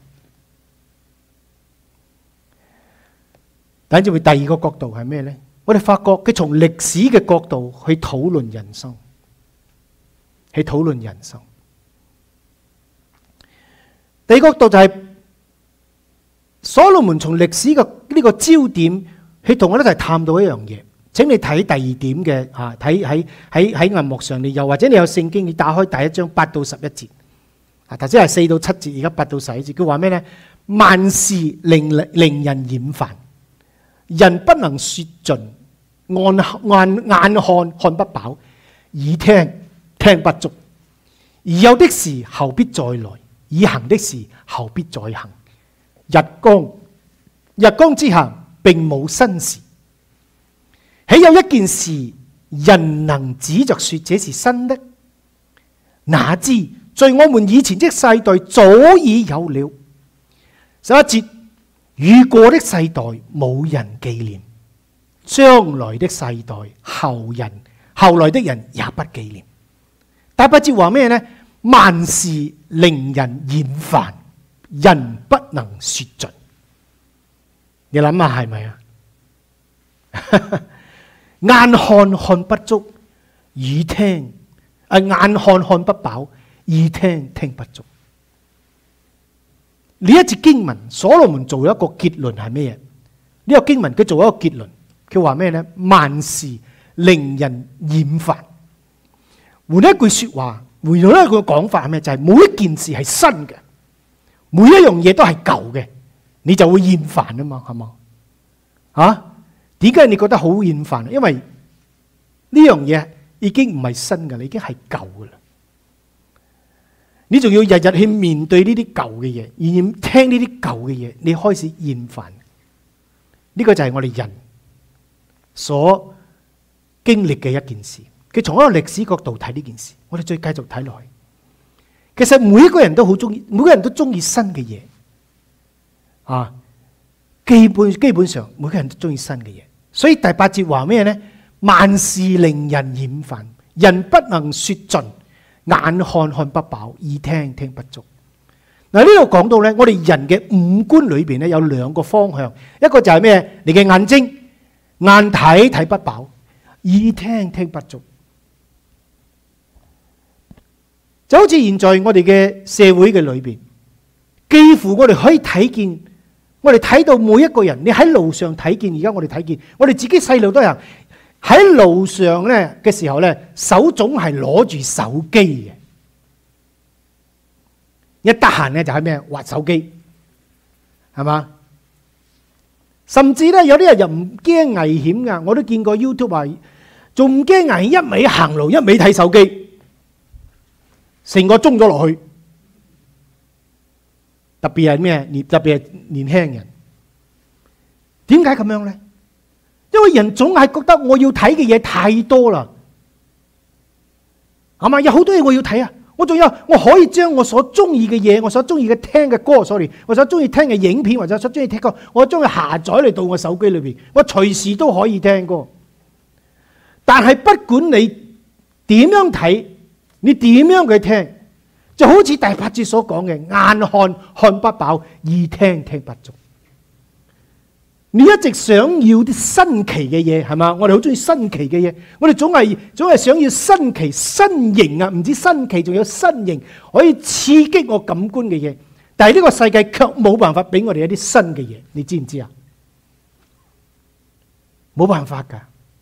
等住會第二個角度係咩呢？我哋發覺佢從歷史嘅角度去討論人生，去討論人生。第二個角度就係所羅門從歷史嘅呢個焦點，去同我哋一齊探討一樣嘢。請你睇第二點嘅啊，睇喺喺喺銀幕上，你又或者你有聖經，你打開第一章八到十一節啊，頭先係四到七節，而家八到十一節。佢話咩呢？萬事令令人厭煩，人不能說盡，眼眼眼看看不飽，耳聽聽不足。而有的事後必再來，已行的事後必再行。日光日光之下並冇新事。豈有一件事，人能指着說這是新的？哪知在我們以前的世代早已有了。十一節，遇過的世代冇人紀念，將來的世代後人後來的人也不紀念。第八節話咩呢？萬事令人厭煩，人不能說盡。你諗下係咪啊？眼看看不足，耳聽啊，眼看看不飽，耳聽聽不足。呢一節經文，所羅門做一個結論係咩嘢？呢個經文佢做一個結論，佢話咩呢？萬事令人厭煩。換一句說話，換咗一個講法係咩？就係每一件事係新嘅，每一樣嘢都係舊嘅，你就會厭煩啊嘛，係嘛？啊？點解你覺得好厭煩？因為呢樣嘢已經唔係新嘅，你已經係舊嘅啦。你仲要日日去面對呢啲舊嘅嘢，而聽呢啲舊嘅嘢，你開始厭煩。呢個就係我哋人所經歷嘅一件事。佢從一個歷史角度睇呢件事，我哋再繼續睇落去。其實每一個人都好中意，每個人都中意新嘅嘢啊。基本基本上每個人都中意新嘅嘢，所以第八節話咩呢？萬事令人厭煩，人不能說盡，眼看看不飽，耳聽聽不足。嗱，呢度講到呢，我哋人嘅五官裏邊咧有兩個方向，一個就係咩？你嘅眼睛，眼睇睇不飽，耳聽聽不足。就好似現在我哋嘅社會嘅裏邊，幾乎我哋可以睇見，我哋睇到每一個人，你喺路上睇見，而家我哋睇見，我哋自己細路都係喺路上咧嘅時候咧，手總係攞住手機嘅。一得閒咧就係咩？滑手機，係嘛？甚至咧有啲人又唔驚危險噶，我都見過 YouTube 話，仲唔驚危險，一味行路，一味睇手機，成個鐘咗落去。特別係咩？特別係年輕人，點解咁樣咧？因為人總係覺得我要睇嘅嘢太多啦，係嘛？有好多嘢我要睇啊！我仲有，我可以將我所中意嘅嘢，我所中意嘅聽嘅歌，sorry，我所中意聽嘅影片或者所中意聽歌，我將佢下載嚟到我手機裏邊，我隨時都可以聽歌。但係不管你點樣睇，你點樣去聽，就好似第八節所講嘅，眼看看不飽，耳聽聽不足。你一直想要啲新奇嘅嘢，係嘛？我哋好中意新奇嘅嘢，我哋總係總係想要新奇、新型啊！唔止新奇，仲有新型，可以刺激我感官嘅嘢。但係呢個世界卻冇辦法俾我哋一啲新嘅嘢，你知唔知啊？冇辦法噶。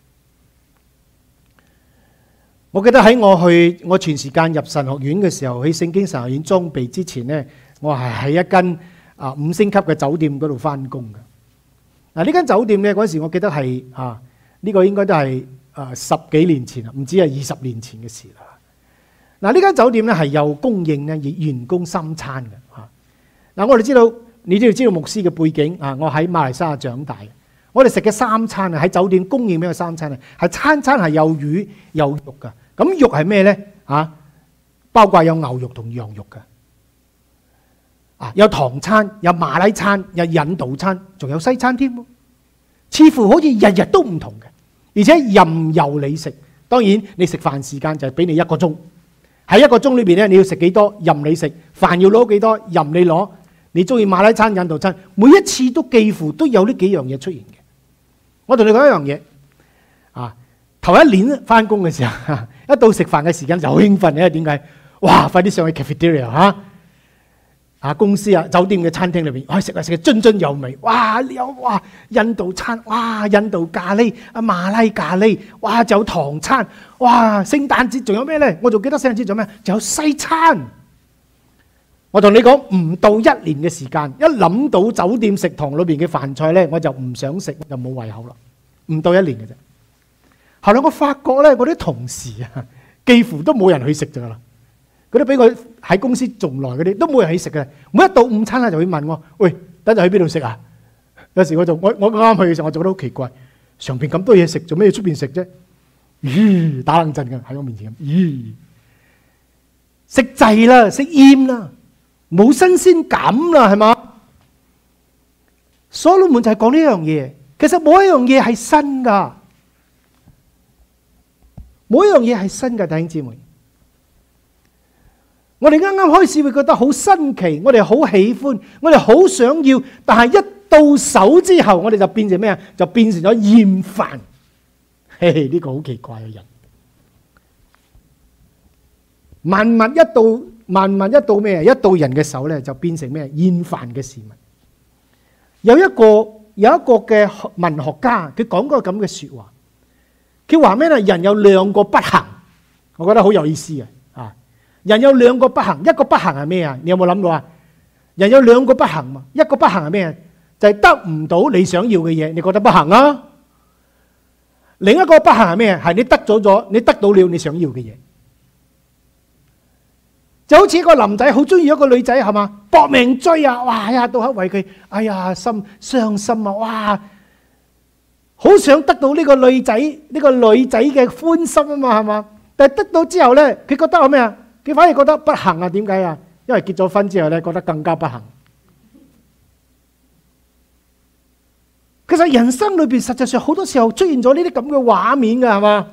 我記得喺我去我全時間入神學院嘅時候，喺聖經神學院裝備之前呢，我係喺一間啊五星級嘅酒店嗰度翻工嘅。嗱，呢間酒店咧，嗰陣時我記得係啊，呢個應該都係啊十幾年前啦，唔止係二十年前嘅事啦。嗱，呢間酒店咧係有供應咧員工三餐嘅嚇。嗱，我哋知道，你都要知道牧師嘅背景啊。我喺馬來西亞長大，我哋食嘅三餐啊，喺酒店供應俾嘅三餐啊，係餐餐係有魚有肉噶。咁肉係咩咧？啊，包括有牛肉同羊肉噶。啊！有唐餐，有馬拉餐，有印度餐，仲有西餐添，似乎好似日日都唔同嘅，而且任由你食。當然，你食飯時間就係俾你一個鐘，喺一個鐘裏邊咧，你要食幾多任你食，飯要攞幾多任你攞。你中意馬拉餐、印度餐，每一次都幾乎都有呢幾樣嘢出現嘅。我同你講一樣嘢，啊，頭一年翻工嘅時候，一到食飯嘅時間就好興奮嘅，點解？哇！快啲上去 cafeteria 嚇！啊！公司啊，酒店嘅餐廳裏邊，我食啊食啊津津有味。哇！有哇印度餐，哇印度咖喱啊馬拉咖喱，哇仲有唐餐，哇聖誕節仲有咩咧？我仲記得聖誕節仲有咩？仲有西餐。我同你講，唔到一年嘅時間，一諗到酒店食堂裏邊嘅飯菜咧，我就唔想食，就冇胃口啦。唔到一年嘅啫。後來我發覺咧，我啲同事啊，幾乎都冇人去食㗎啦。嗰啲俾我喺公司仲耐嗰啲都冇人去食嘅，每一到午餐咧就會問我：喂，等陣去邊度食啊？有時我就我我啱啱去嘅時候，我就覺得好奇怪，上邊咁多嘢食，做咩要出邊食啫？咦，打冷震嘅喺我面前咁，咦，食滯啦，食厭啦，冇新鮮感啦，係嘛？所羅門就係講呢樣嘢，其實冇一樣嘢係新噶，冇一樣嘢係新嘅，弟兄姊妹。我哋啱啱開始會覺得好新奇，我哋好喜歡，我哋好想要，但係一到手之後，我哋就變成咩啊？就變成咗厭煩。嘿嘿，呢個好奇怪嘅人。萬物一到萬物一到咩啊？一到人嘅手咧，就變成咩？厭煩嘅事物。有一個有一個嘅文學家，佢講過咁嘅說話。佢話咩咧？人有兩個不幸，我覺得好有意思嘅。人有兩個不幸，一個不幸係咩啊？你有冇諗過啊？人有兩個不幸嘛，一個不幸係咩？就係得唔到你想要嘅嘢，你覺得不幸啊？另一個不幸係咩？係你得咗咗，你得到了你想要嘅嘢。就好似一個男仔好中意一個女仔，係嘛，搏命追啊！哇呀，到刻為佢，哎呀心傷心啊！哇， 好想得到呢個女仔呢個女仔嘅歡心啊嘛，係嘛？但係得到之後咧，佢覺得係咩啊？佢反而覺得不幸啊？點解啊？因為結咗婚之後咧，覺得更加不幸。其實人生裏邊實際上好多時候出現咗呢啲咁嘅畫面㗎，係嘛？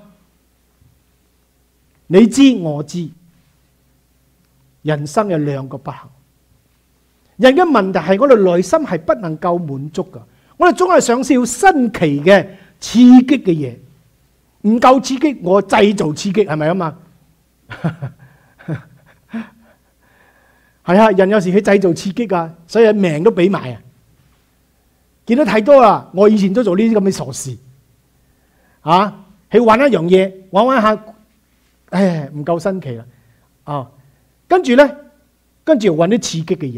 你知我知，人生有兩個不幸。人嘅問題係我哋內心係不能夠滿足㗎，我哋總係想要新奇嘅刺激嘅嘢，唔夠刺激我製造刺激，係咪啊嘛？係啊，人有時去製造刺激啊，所以命都俾埋啊！見得太多啦，我以前都做呢啲咁嘅傻事，啊，去玩一樣嘢，玩玩下，唉，唔夠新奇啦，啊，跟住咧，跟住又揾啲刺激嘅嘢，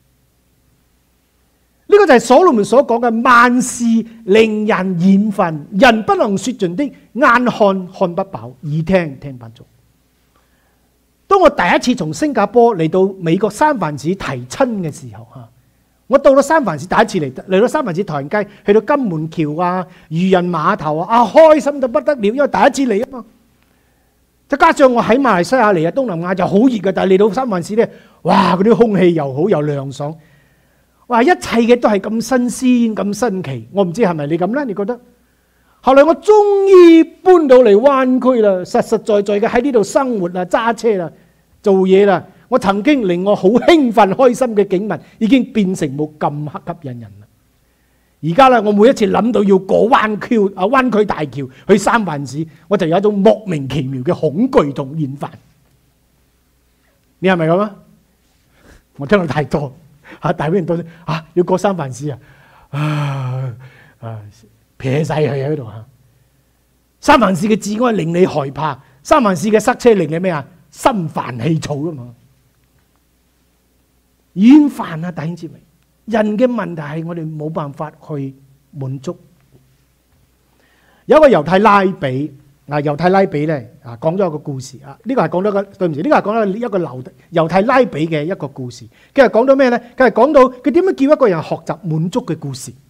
呢個就係所羅門所講嘅萬事令人厭煩，人不能說盡的，眼看看不飽，耳聽聽不足。當我第一次從新加坡嚟到美國三藩市提親嘅時候，嚇，我到咗三藩市第一次嚟嚟到三藩市唐人街，去到金門橋啊、漁人碼頭啊，啊開心到不得了，因為第一次嚟啊嘛。再加上我喺馬來西亞嚟啊，東南亞就好熱嘅，但係嚟到三藩市咧，哇！嗰啲空氣又好又涼爽，哇！一切嘅都係咁新鮮咁新奇。我唔知係咪你咁咧？你覺得？後來我終於搬到嚟灣區啦，實實在在嘅喺呢度生活啦、揸車啦、做嘢啦。我曾經令我好興奮、開心嘅景物，已經變成冇咁吸引人啦。而家咧，我每一次諗到要過灣橋啊、灣區大橋去三藩市，我就有一種莫名其妙嘅恐懼同厭煩。你係咪咁啊？我聽到太多嚇，大邊人多嚇要過三藩市啊！啊啊！撇晒佢喺度嚇，三藩市嘅治安令你害怕，三藩市嘅塞車令你咩啊？心煩氣躁啊嘛，厭煩啊！弟兄姊妹，人嘅問題係我哋冇辦法去滿足。有一個猶太拉比啊，猶太拉比咧啊，講咗一個故事啊，呢個係講咗個對唔住，呢個係講咗一個猶猶太拉比嘅一個故事。佢係講到咩咧？佢係講到佢點樣叫一個人學習滿足嘅故事。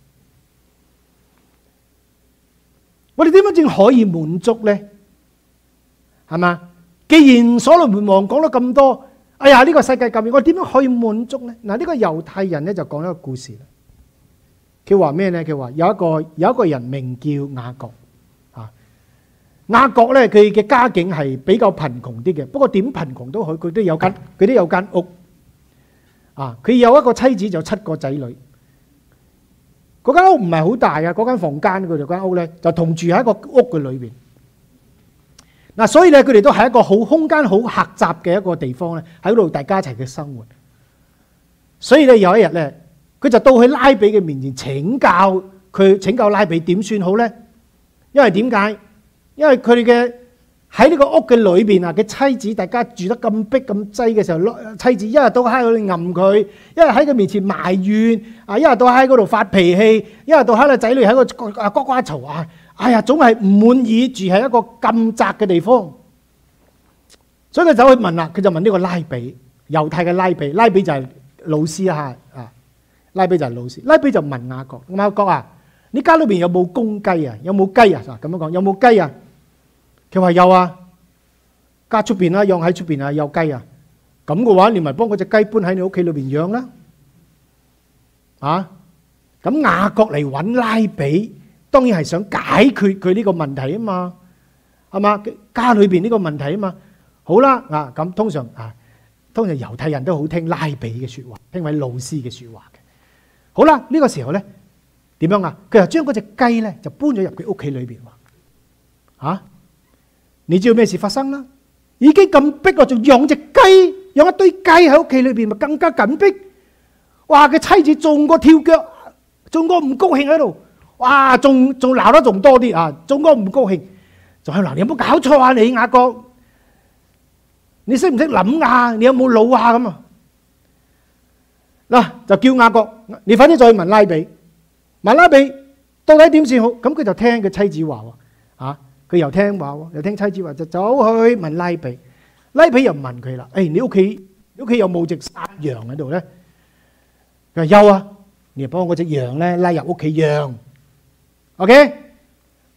我哋點樣先可以滿足咧？係嘛？既然所羅門王講咗咁多，哎呀呢個世界咁樣，我點樣可以滿足咧？嗱，呢個猶太人咧就講一個故事啦。佢話咩咧？佢話有一個有一個人名叫雅各啊。雅各咧佢嘅家境係比較貧窮啲嘅，不過點貧窮都好，佢都有間佢都有間屋啊。佢有一個妻子，就七個仔女。嗰間屋唔係好大啊，嗰間房間佢哋間屋咧就同住喺一個屋嘅裏邊。嗱，所以咧佢哋都係一個好空間好狹窄嘅一個地方咧，喺度大家一齊嘅生活。所以咧有一日咧，佢就到去拉比嘅面前請教佢，請教拉比點算好咧？因為點解？因為佢哋嘅喺呢個屋嘅裏邊啊，嘅妻子大家住得咁逼咁擠嘅時候，妻子一日到黑喺度吟佢，一日喺佢面前埋怨，啊一日到黑喺嗰度發脾氣，一日到黑個仔女喺個啊呱呱嘈啊，哎呀總係唔滿意住喺一個咁窄嘅地方，所以佢走去問啦，佢就問呢個拉比，猶太嘅拉比，拉比就係老師啊，啊拉比就係老師，拉比就問雅各，雅各啊，你家裏邊有冇公雞啊？有冇雞啊？咁樣講，有冇雞啊？佢話有啊，家出邊啦，養喺出邊啊，有雞啊。咁嘅話，你咪幫嗰隻雞搬喺你屋企裏邊養啦。啊，咁雅各嚟揾拉比，當然係想解決佢呢個問題啊嘛，係嘛？家裏邊呢個問題啊嘛。好啦，啊咁通常啊，通常猶太人都好聽拉比嘅説話，聽位老師嘅説話嘅。好啦，呢個時候咧點樣啊？佢就將嗰隻雞咧就搬咗入佢屋企裏邊喎。啊？你知道咩事發生啦？已經咁逼我，仲養隻雞，養一堆雞喺屋企裏邊，咪更加緊迫。哇！佢妻子仲個跳腳，仲個唔高興喺度。哇！仲仲鬧得仲多啲啊！仲個唔高興，仲喺度鬧你有冇搞錯啊？你雅各，你識唔識諗啊？你有冇腦啊？咁啊嗱，就叫雅各，你快啲再去問拉比，問拉比到底點算好？咁佢就聽佢妻子話喎，啊！佢又聽話喎，又聽妻子話，就走去問拉比。拉比又問佢啦：誒，你屋企屋企有冇隻山羊喺度咧？佢話有啊，你幫我嗰隻羊咧拉入屋企養。OK，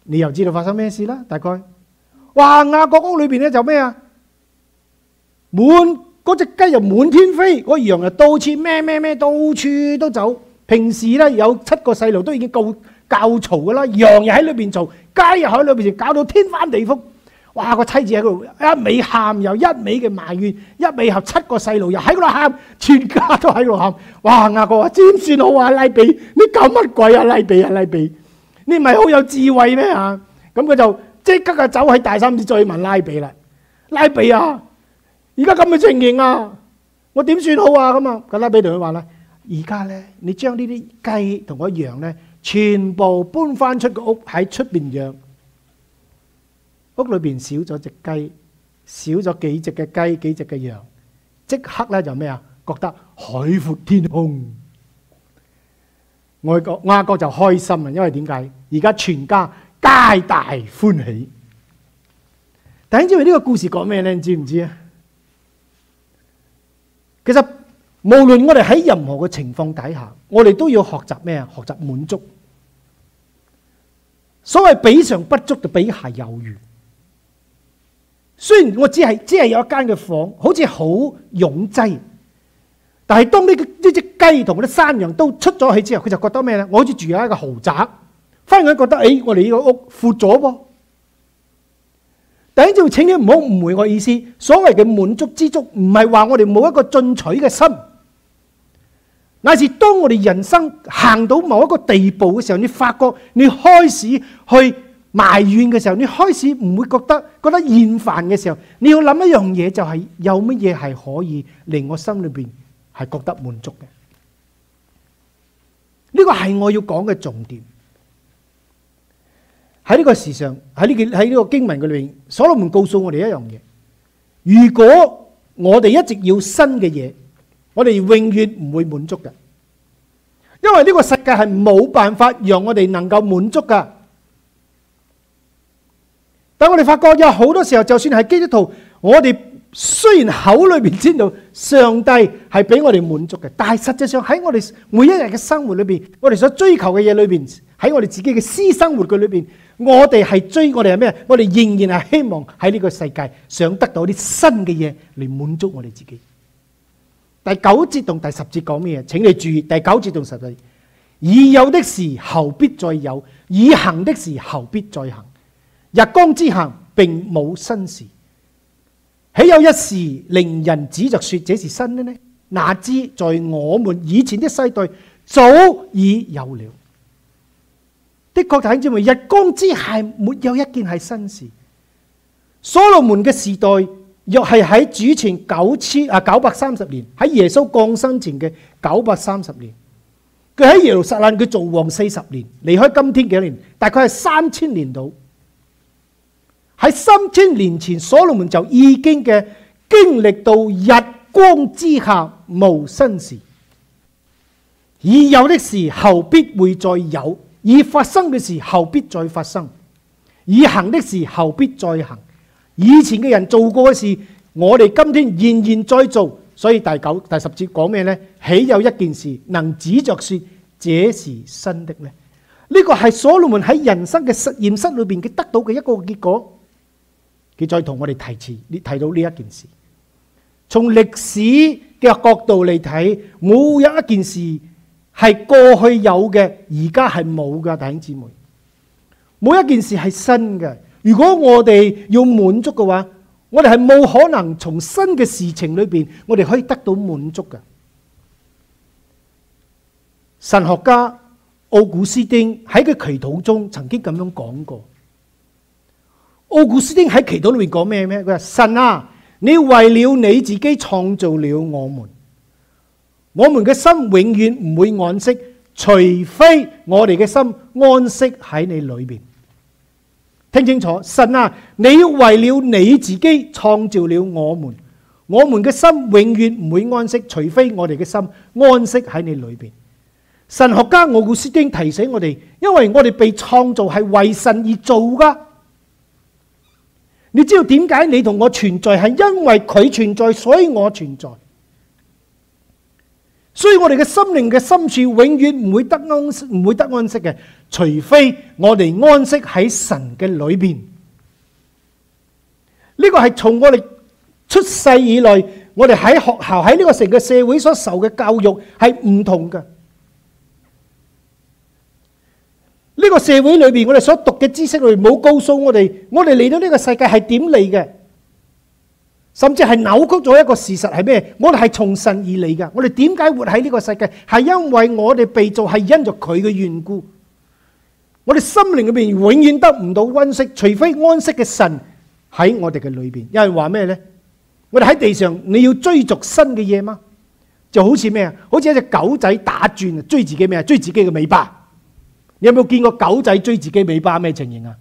你又知道發生咩事啦？大概，哇！雅各屋裏邊咧就咩啊？滿嗰隻雞又滿天飛，嗰羊又到處咩咩咩，到處都走。平時咧有七個細路都已經夠夠嘈噶啦，羊又喺裏邊嘈，雞又喺裏邊嘈，搞到天翻地覆。哇！個妻子喺度一味喊，又一味嘅埋怨，一味合七個細路又喺度喊，全家都喺度喊。哇！雅各話點算好啊？拉比，你搞乜鬼啊？拉比啊，拉比，你唔係好有智慧咩啊？咁佢就即刻就走喺大三節再問拉比啦。拉比啊，而家咁嘅情形啊，我點算好啊？咁啊，個拉比同佢話啦，而家咧，你將呢啲雞同個羊咧，全部搬翻出個屋喺出邊養。屋裏邊少咗隻雞，少咗幾隻嘅雞，幾隻嘅羊，即刻咧就咩啊？覺得海闊天空，外國雅各就開心啊！因為點解？而家全家皆大歡喜。弟兄姊妹，呢個故事講咩咧？你知唔知啊？其實無論我哋喺任何嘅情況底下，我哋都要學習咩啊？學習滿足。所謂比上不足就比下有餘。雖然我只係只係有一間嘅房，好似好擁擠，但係當呢呢隻雞同嗰啲山羊都出咗去之後，佢就覺得咩咧？我好似住喺一個豪宅，反而佢覺得，誒、哎，我哋呢個屋闊咗噃。弟兄姊妹，請你唔好誤會我意思。所謂嘅滿足知足，唔係話我哋冇一個進取嘅心，乃是當我哋人生行到某一個地步嘅時候，你發覺你開始去埋怨嘅時候，你開始唔會覺得覺得厭煩嘅時候，你要諗一樣嘢，就係有乜嘢係可以令我心裏邊係覺得滿足嘅。呢個係我要講嘅重點。喺呢個時上，喺呢個喺呢個經文嘅裏邊，所羅門告訴我哋一樣嘢：如果我哋一直要新嘅嘢，我哋永遠唔會滿足嘅，因為呢個世界係冇辦法讓我哋能夠滿足噶。但我哋發覺有好多時候，就算係基督徒，我哋雖然口裏邊知道上帝係俾我哋滿足嘅，但係實際上喺我哋每一日嘅生活裏邊，我哋所追求嘅嘢裏邊，喺我哋自己嘅私生活嘅裏邊，我哋係追我哋係咩？我哋仍然係希望喺呢個世界想得到啲新嘅嘢嚟滿足我哋自己。第九節同第十節講咩嘢？請你注意第九節同十節：已有的事後必再有，已行的事後必再行。日光之下並冇新事，豈有一事令人指着說這是新的呢？哪知在我們以前的世代早已有了。的確，弟兄姊妹，日光之下沒有一件係新事。所羅門嘅時代若係喺主前九千啊九百三十年，喺耶穌降生前嘅九百三十年，佢喺耶路撒冷佢做王四十年，離開今天幾年，大概係三千年度。喺三千年前，所羅門就已經嘅經歷到日光之下無新事，已有的事後必會再有，已發生嘅事後必再發生，已行的事後必再行。以前嘅人做過嘅事，我哋今天仍然在做。所以第九、第十節講咩呢？豈有一件事能指着說這是新的呢？呢個係所羅門喺人生嘅實驗室裏邊佢得到嘅一個結果。佢再同我哋提詞，你睇到呢一件事，從歷史嘅角度嚟睇，冇有一件事係過去有嘅，而家係冇噶，弟兄姊妹，冇一件事係新嘅。如果我哋要滿足嘅話，我哋係冇可能從新嘅事情裏邊，我哋可以得到滿足嘅。神學家奧古斯丁喺佢祈禱中曾經咁樣講過。奧古斯丁喺祈禱裏面講咩咩？佢話：神啊，你為了你自己創造了我們，我們嘅心永遠唔會安息，除非我哋嘅心安息喺你裏邊。聽清楚，神啊，你為了你自己創造了我們，我們嘅心永遠唔會安息，除非我哋嘅心安息喺你裏邊。神學家奧古斯丁提醒我哋，因為我哋被創造係為神而做噶。你知道點解你同我存在？係因為佢存在，所以我存在。 所以我哋嘅心靈嘅深處永遠唔會得安唔會得安息嘅，除非我哋安息喺神嘅裏邊。呢個係從我哋出世以來，我哋喺學校喺呢個成個社會所受嘅教育係唔同嘅。呢個社會裏邊，我哋所讀嘅知識裏邊冇告訴我哋，我哋嚟到呢個世界係點嚟嘅。甚至係扭曲咗一個事實係咩？我哋係從神而嚟噶。我哋點解活喺呢個世界？係因為我哋被造係因着佢嘅緣故。我哋心靈裏邊永遠得唔到安息，除非安息嘅神喺我哋嘅裏邊。有人話咩呢？我哋喺地上你要追逐新嘅嘢嗎？就好似咩啊？好似一隻狗仔打轉啊，追自己咩啊？追自己嘅尾巴。你有冇見過狗仔追自己尾巴咩情形啊？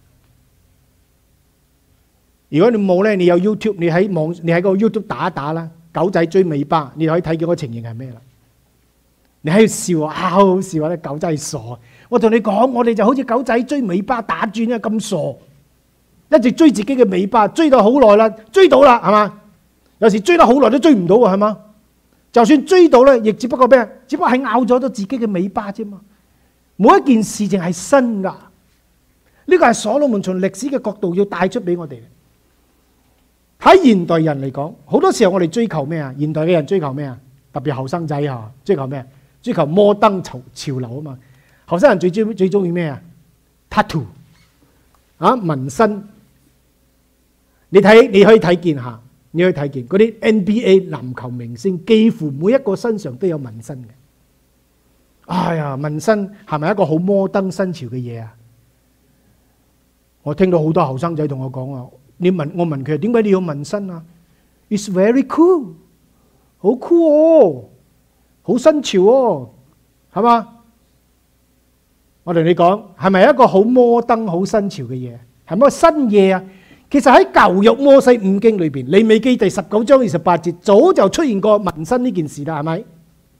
如果你冇咧，你有 YouTube， 你喺網，你喺個 YouTube 打一打啦，狗仔追尾巴，你可以睇見個情形係咩啦？你喺度笑啊，好好笑啊！啲狗仔係傻。我同你講，我哋就好似狗仔追尾巴打轉啊，咁傻，一直追自己嘅尾巴，追到好耐啦，追到啦，係嘛？有時追得好耐都追唔到啊，係嘛？就算追到咧，亦只不過咩？只不過係咬咗咗自己嘅尾巴啫嘛。冇一件事情係新噶，呢個係所羅門從歷史嘅角度要帶出俾我哋。喺現代人嚟講，好多時候我哋追求咩啊？現代嘅人追求咩啊？特別後生仔嚇，追求咩？追求摩登潮潮流啊嘛！後生人最中最中意咩啊 ？tattoo 啊，紋身。你睇，你可以睇見下，你可以睇見嗰啲 N B A 籃球明星，幾乎每一個身上都有紋身嘅。哎呀，紋身係咪一個好摩登新潮嘅嘢啊？我聽到好多後生仔同我講啊。你問我問佢點解你要紋身啊 ？It's very cool， 好 cool 哦，好新潮哦，係嘛？我同你講，係咪一個好摩登、好新潮嘅嘢？係咪個新嘢啊？其實喺舊約摩西五經裏邊，利未記第十九章二十八節，早就出現過紋身呢件事啦，係咪？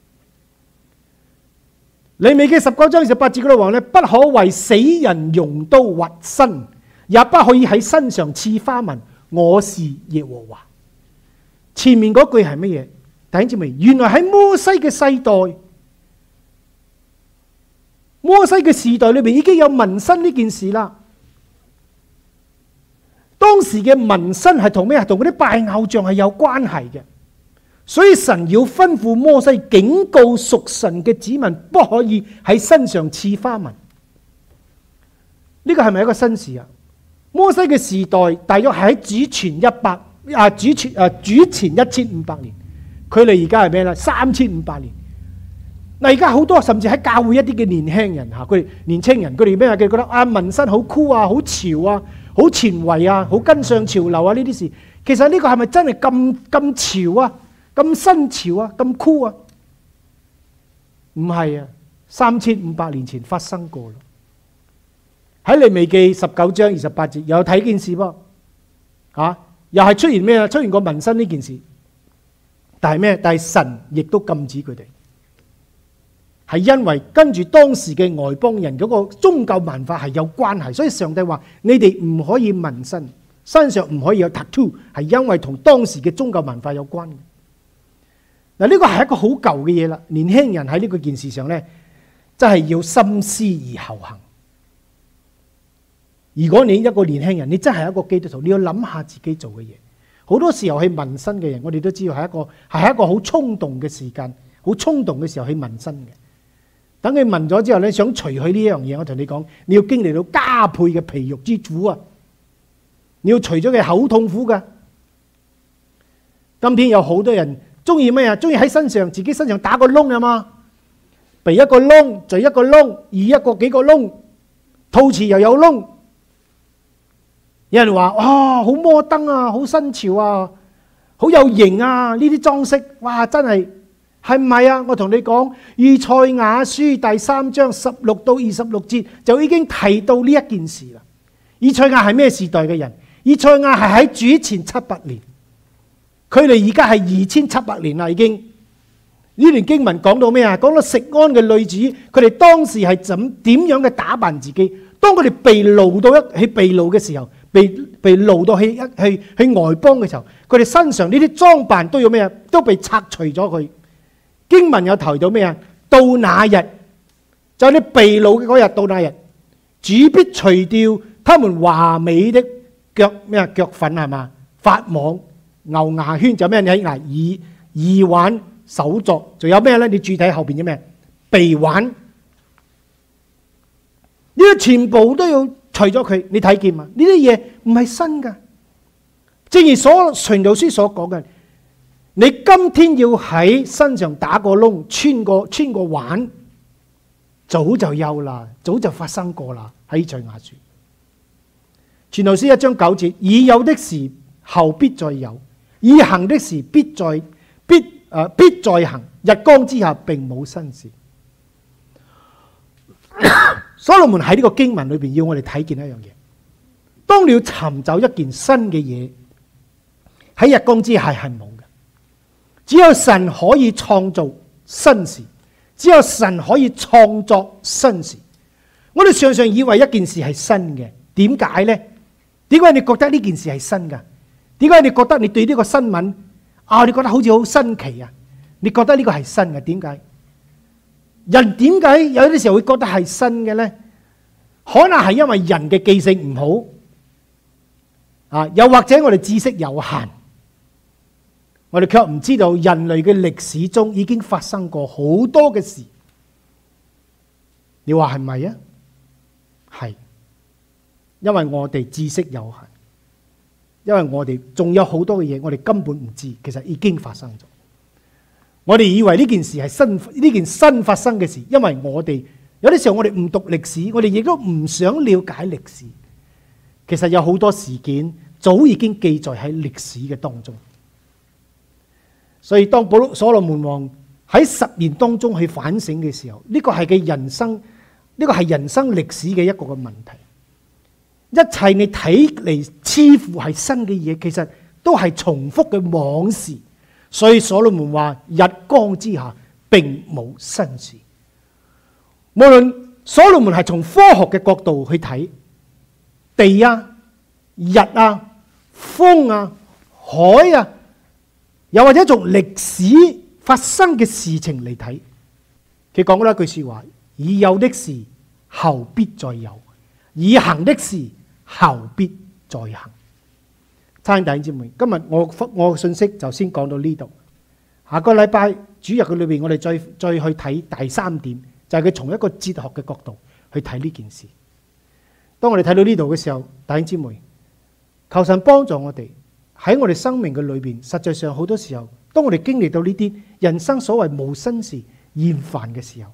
利未記十九章二十八節嗰度話咧，不可為死人用刀劃身。也不可以喺身上刺花紋，我是耶和華。前面嗰句係乜嘢？弟兄姊妹，原來喺摩西嘅世代，摩西嘅時代裏邊已經有紋身呢件事啦。當時嘅紋身係同咩啊？同嗰啲拜偶像係有關係嘅，所以神要吩咐摩西警告屬神嘅子民，不可以喺身上刺花紋。呢個係咪一個新事啊？摩西嘅時代大約係喺主前一百啊，主前啊主前一千五百年，距離而家係咩咧？三千五百年。嗱，而家好多甚至喺教會一啲嘅年輕人嚇，佢哋年青人佢哋咩啊？佢哋覺得啊紋身好酷啊，好潮啊，好前衛啊，好跟上潮流啊呢啲事。其實呢個係咪真係咁咁潮啊？咁新潮啊？咁酷啊？唔係啊，三千五百年前發生過啦。喺利未記十九章二十八節又睇件事噃，嚇又係出現咩啊？出現過紋身呢件事，但係咩？但係神亦都禁止佢哋，係因為跟住當時嘅外邦人嗰個宗教文化係有關係，所以上帝話你哋唔可以紋身，身上唔可以有 tattoo， 係因為同當時嘅宗教文化有關嘅。嗱，呢個係一個好舊嘅嘢啦，年輕人喺呢個件事上咧，真係要深思而後行。如果你一個年輕人，你真係一個基督徒，你要諗下自己做嘅嘢。好多時候去紋身嘅人，我哋都知道係一個係一個好衝動嘅時間，好衝動嘅時候去紋身嘅。等佢紋咗之後咧，想除去呢樣嘢，我同你講，你要經歷到加倍嘅皮肉之苦啊！你要除咗佢好痛苦噶。今天有好多人中意咩啊？中意喺身上自己身上打個窿啊嘛，鼻一個窿，嘴一個窿，耳一個幾個窿，肚臍又有窿。有人話：哇，好摩登啊，好新潮啊，好有型啊！呢啲裝飾，哇，真係係唔係啊？我同你講，以賽亞書第三章十六到二十六節就已經提到呢一件事啦。以賽亞係咩時代嘅人？以賽亞係喺主前七百年，距離而家係二千七百年啦，已經。呢段經文講到咩啊？講到錫安嘅女子，佢哋當時係怎點樣嘅打扮自己？當佢哋被擄到一去被擄嘅時候，被被擄到去一去去外邦嘅時候，佢哋身上呢啲裝扮都要咩啊？都被拆除咗佢， 經文有提到咩啊？到那日，就係你被擄嘅嗰日，到那日，主必除掉他們華美的腳咩啊？腳粉係嘛？髮網、牛牙圈，就咩？你睇嗱，耳耳環、手鐲，仲有咩咧？你注意睇後邊啲咩？鼻環，呢啲全部都要除咗佢。你睇見嘛？呢啲嘢唔係新噶，正如所傳道書所講嘅。你今天要喺身上打個窿，穿個穿個環，早就有啦，早就發生過啦。喺以賽亞書，傳道書一章九節：已有的事後必再有，已行的事必再必誒、呃、必再行。日光之下並冇新事。所羅門喺呢個經文裏邊要我哋睇見一樣嘢：當你要尋找一件新嘅嘢，喺日光之下係冇嘅。只有神可以創造新事，只有神可以創作新事。我哋常常以為一件事係新嘅，點解呢？點解你覺得呢件事係新噶？點解你覺得你對呢個新聞啊，你覺得好似好新奇啊？你覺得呢個係新嘅？點解？人點解有啲時候會覺得係新嘅呢？可能係因為人嘅記性唔好啊，又或者我哋知識有限。我哋卻唔知道人類嘅歷史中已經發生過好多嘅事。你話係咪啊？係，因為我哋知識有限，因為我哋仲有好多嘅嘢，我哋根本唔知，其實已經發生咗。我哋以為呢件事係新呢件新發生嘅事，因為我哋有啲時候我哋唔讀歷史，我哋亦都唔想了解歷史。其實有好多事件早已經記載喺歷史嘅當中。所以當保所羅門王喺十年當中去反省嘅時候，呢個係嘅人生，呢個係人生歷史嘅一個嘅問題。一切你睇嚟似乎係新嘅嘢，其實都係重複嘅往事。所以所羅門話：日光之下並冇新事。無論所羅門係從科學嘅角度去睇地啊、日啊、風啊、海啊，又或者從歷史發生嘅事情嚟睇，佢講咗一句說話：已有的事後必再有，已行的事後必再行。親愛的弟兄姊妹，今日我我嘅信息就先講到呢度。下個禮拜主日嘅裏邊，我哋再再去睇第三點，就係佢從一個哲學嘅角度去睇呢件事。當我哋睇到呢度嘅時候，弟兄姊妹，求神幫助我哋。喺我哋生命嘅裏邊，實際上好多時候，當我哋經歷到呢啲人生所謂無新事、厭煩嘅時候，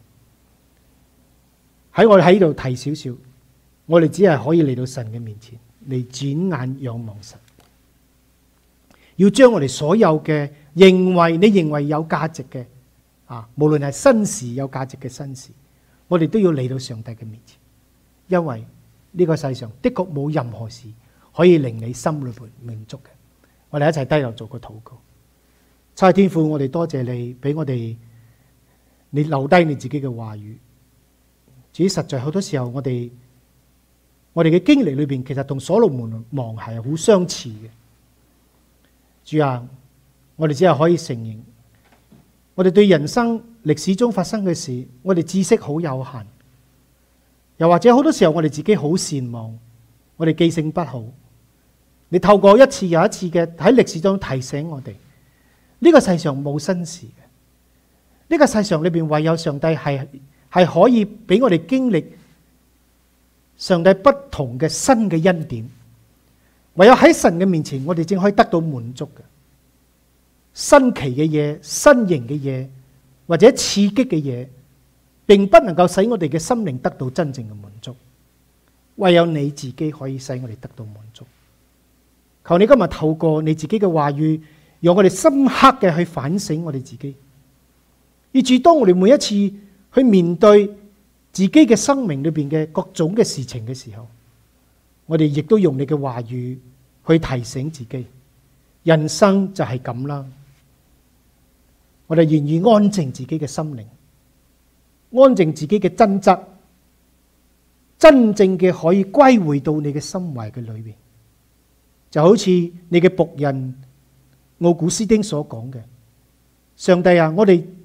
喺我哋喺呢度提少少，我哋只係可以嚟到神嘅面前，嚟轉眼仰望神，要將我哋所有嘅認為你認為有價值嘅啊，無論係新事有價值嘅新事，我哋都要嚟到上帝嘅面前，因為呢個世上的確冇任何事可以令你心裏邊滿足嘅。我哋一齊低頭做個禱告。差天父，我哋多謝你俾我哋，你留低你自己嘅話語。至於實在好多時候，我哋我哋嘅經歷裏邊，其實同所羅門王係好相似嘅。主啊，我哋只係可以承認，我哋對人生歷史中發生嘅事，我哋知識好有限，又或者好多時候我哋自己好善忘，我哋記性不好。你透過一次又一次嘅喺歷史中提醒我哋，呢個世上冇新事嘅。呢個世上裏邊唯有上帝係係可以俾我哋經歷上帝不同嘅新嘅恩典。唯有喺神嘅面前，我哋正可以得到滿足嘅。新奇嘅嘢、新型嘅嘢或者刺激嘅嘢，並不能夠使我哋嘅心靈得到真正嘅滿足。唯有你自己可以使我哋得到滿足。求你今日透過你自己嘅話語，讓我哋深刻嘅去反省我哋自己，以至當我哋每一次去面對自己嘅生命裏邊嘅各種嘅事情嘅時候，我哋亦都用你嘅話語去提醒自己，人生就係咁啦。我哋願意安靜自己嘅心靈，安靜自己嘅真則，真正嘅可以歸回到你嘅心懷嘅裏邊。就好似你嘅僕人奧古斯丁所講嘅，上帝啊，我哋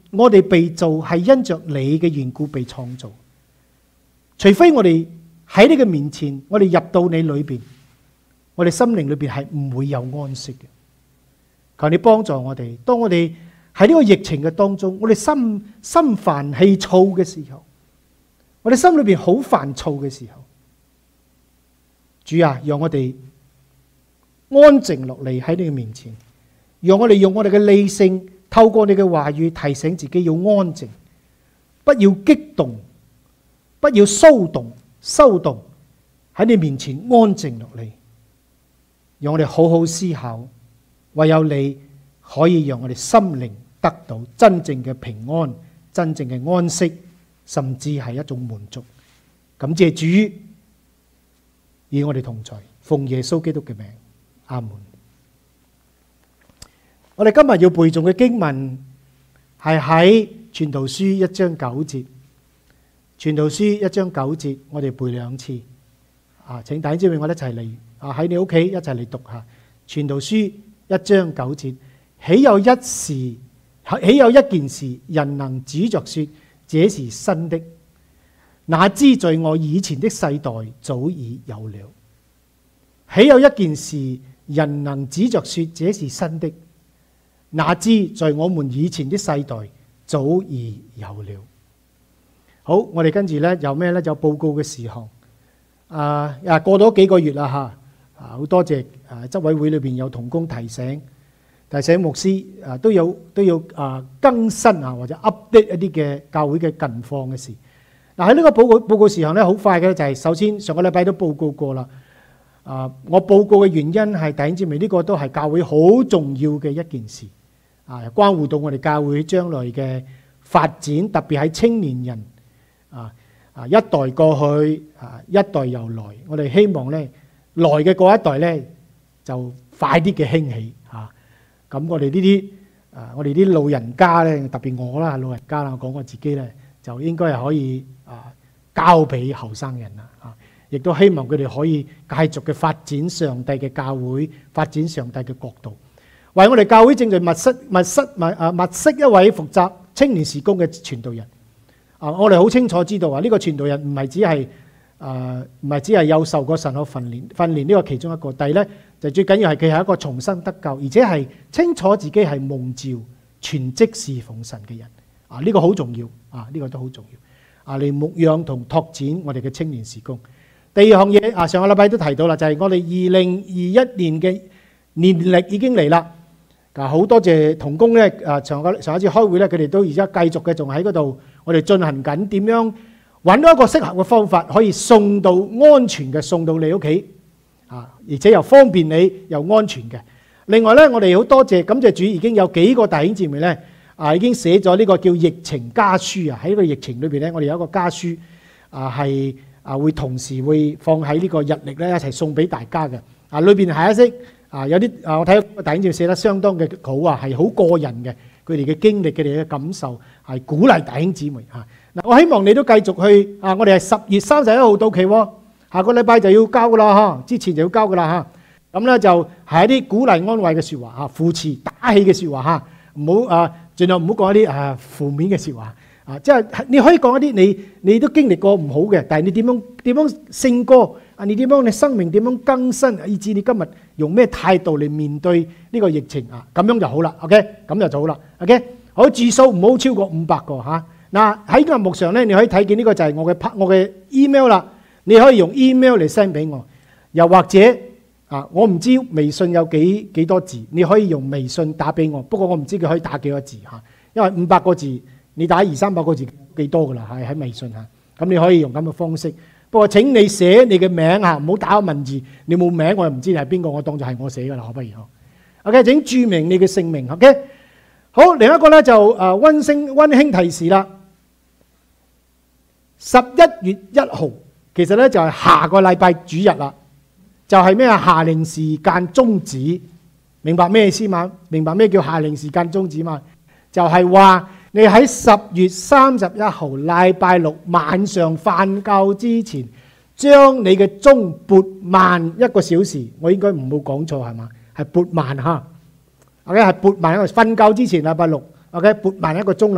我哋被造係因着你嘅緣故被創造，除非我哋喺你嘅面前，我哋入到你裏邊，我哋心靈裏邊係唔會有安息嘅。求你幫助我哋，當我哋喺呢個疫情嘅當中，我哋心心煩氣躁嘅時候，我哋心裏邊好煩躁嘅時候，主啊，讓我哋安靜落嚟喺你嘅面前，讓我哋用我哋嘅理性，透過你嘅話語提醒自己要安靜，不要激動，不要騷動、騷動，喺你面前安靜落嚟，讓我哋好好思考，唯有你可以讓我哋心靈得到真正嘅平安、真正嘅安息，甚至係一種滿足。感謝主，與我哋同在，奉耶穌基督嘅名，阿門。我哋今日要背誦嘅經文係喺傳道書一章九節。傳道書一章九節，我哋背兩次。啊，請弟兄姊妹我哋一齊嚟啊，喺你屋企一齊嚟讀下傳道書一章九節。豈有一事，豈有一件事，人能指着說這是新的？哪知在我以前的世代早已有了。豈有一件事，人能指着說這是新的？哪知在我們以前的世代早已有了。好，我哋跟住咧有咩咧？有報告嘅事項。啊啊，過咗幾個月啦嚇，啊好多謝啊執委會裏邊有同工提醒，提醒牧師啊都有都要啊更新啊或者 update 一啲嘅教會嘅近況嘅事。嗱喺呢個報告報告事項咧，好快嘅就係首先上個禮拜都報告過啦。啊，我報告嘅原因係弟兄姊妹，呢個都係教會好重要嘅一件事。啊，關乎到我哋教會將來嘅發展，特別喺青年人啊啊一代過去啊一代又來，我哋希望咧來嘅嗰一代咧就快啲嘅興起嚇。咁我哋呢啲啊，我哋啲老人家咧，特別我啦，老人家啦，我講我自己咧，就應該係可以啊交俾後生人啦嚇。亦都希望佢哋可以繼續嘅發展上帝嘅教會，發展上帝嘅國度。為我哋教會正在物色、物色、物啊物色一位負責青年事工嘅傳道人。啊，我哋好清楚知道啊，呢個傳道人唔係只係啊，唔係只係有受過神學訓練，訓練呢個其中一個。第二咧，就最緊要係佢係一個重生得救，而且係清楚自己係蒙召全職侍奉神嘅人。啊，呢個好重要啊，呢個都好重要。啊，嚟牧養同拓展我哋嘅青年事工。第二項嘢啊，上個禮拜都提到啦，就係我哋二零二一年嘅年曆已經嚟啦。啊，好多謝同工咧！啊，上個上一次開會咧，佢哋都而家繼續嘅，仲喺嗰度，我哋進行緊點樣揾到一個適合嘅方法，可以送到安全嘅送到你屋企啊，而且又方便你又安全嘅。另外咧，我哋好多謝感謝主，已經有幾個弟兄姊妹咧啊，已經寫咗呢個叫疫情家書啊。喺呢個疫情裏邊咧，我哋有一個家書啊，係啊會同時會放喺呢個日曆咧一齊送俾大家嘅啊，裏邊係一些。啊，有啲啊，我睇個弟兄姊妹寫得相當嘅好啊，係好個人嘅，佢哋嘅經歷、佢哋嘅感受，係鼓勵弟兄姊妹嚇。嗱，我希望你都繼續去啊！我哋係十月三十一號到期喎，下個禮拜就要交噶啦嚇，之前就要交噶啦嚇。咁咧就係一啲鼓勵安慰嘅説話嚇，扶持打氣嘅説話嚇，唔好啊，盡量唔好講一啲啊負面嘅説話啊，即係你可以講一啲你你都經歷過唔好嘅，但係你點樣點樣勝過？啊！你點樣？你生命點樣更新？以至你今日用咩態度嚟面對呢個疫情啊？咁樣就好啦。OK，咁就做好啦。OK，好，字數唔好超過五百個嚇。嗱，喺個幕上咧，你可以睇見呢個就係我嘅我嘅 email 啦。你可以用 email 嚟 send 俾我，又或者啊，我唔知微信有幾幾多字，你可以用微信打俾我。不過我唔知佢可以打幾多字嚇，因為五百個字你打二三百個字幾多噶啦？係喺微信嚇，咁你可以用咁嘅方式。不過請你寫你嘅名嚇，唔好打個文字。你冇名我又唔知你係邊個，我當就係我寫噶啦，可不如好。OK，請註明你嘅姓名。OK，好，另一個咧就誒溫馨溫馨提示啦。十一月一號其實咧就係下個禮拜主日啦，就係咩啊？夏令時間終止，明白咩意思嘛？明白咩叫夏令時間終止嘛？就係話。你喺十月三十一號禮拜六晚上瞓覺之前，將你嘅鐘撥慢一個小時。我應該唔好講錯係嘛？係撥慢嚇。OK，係撥慢一個瞓覺之前禮拜六。OK，撥慢一個鐘啦。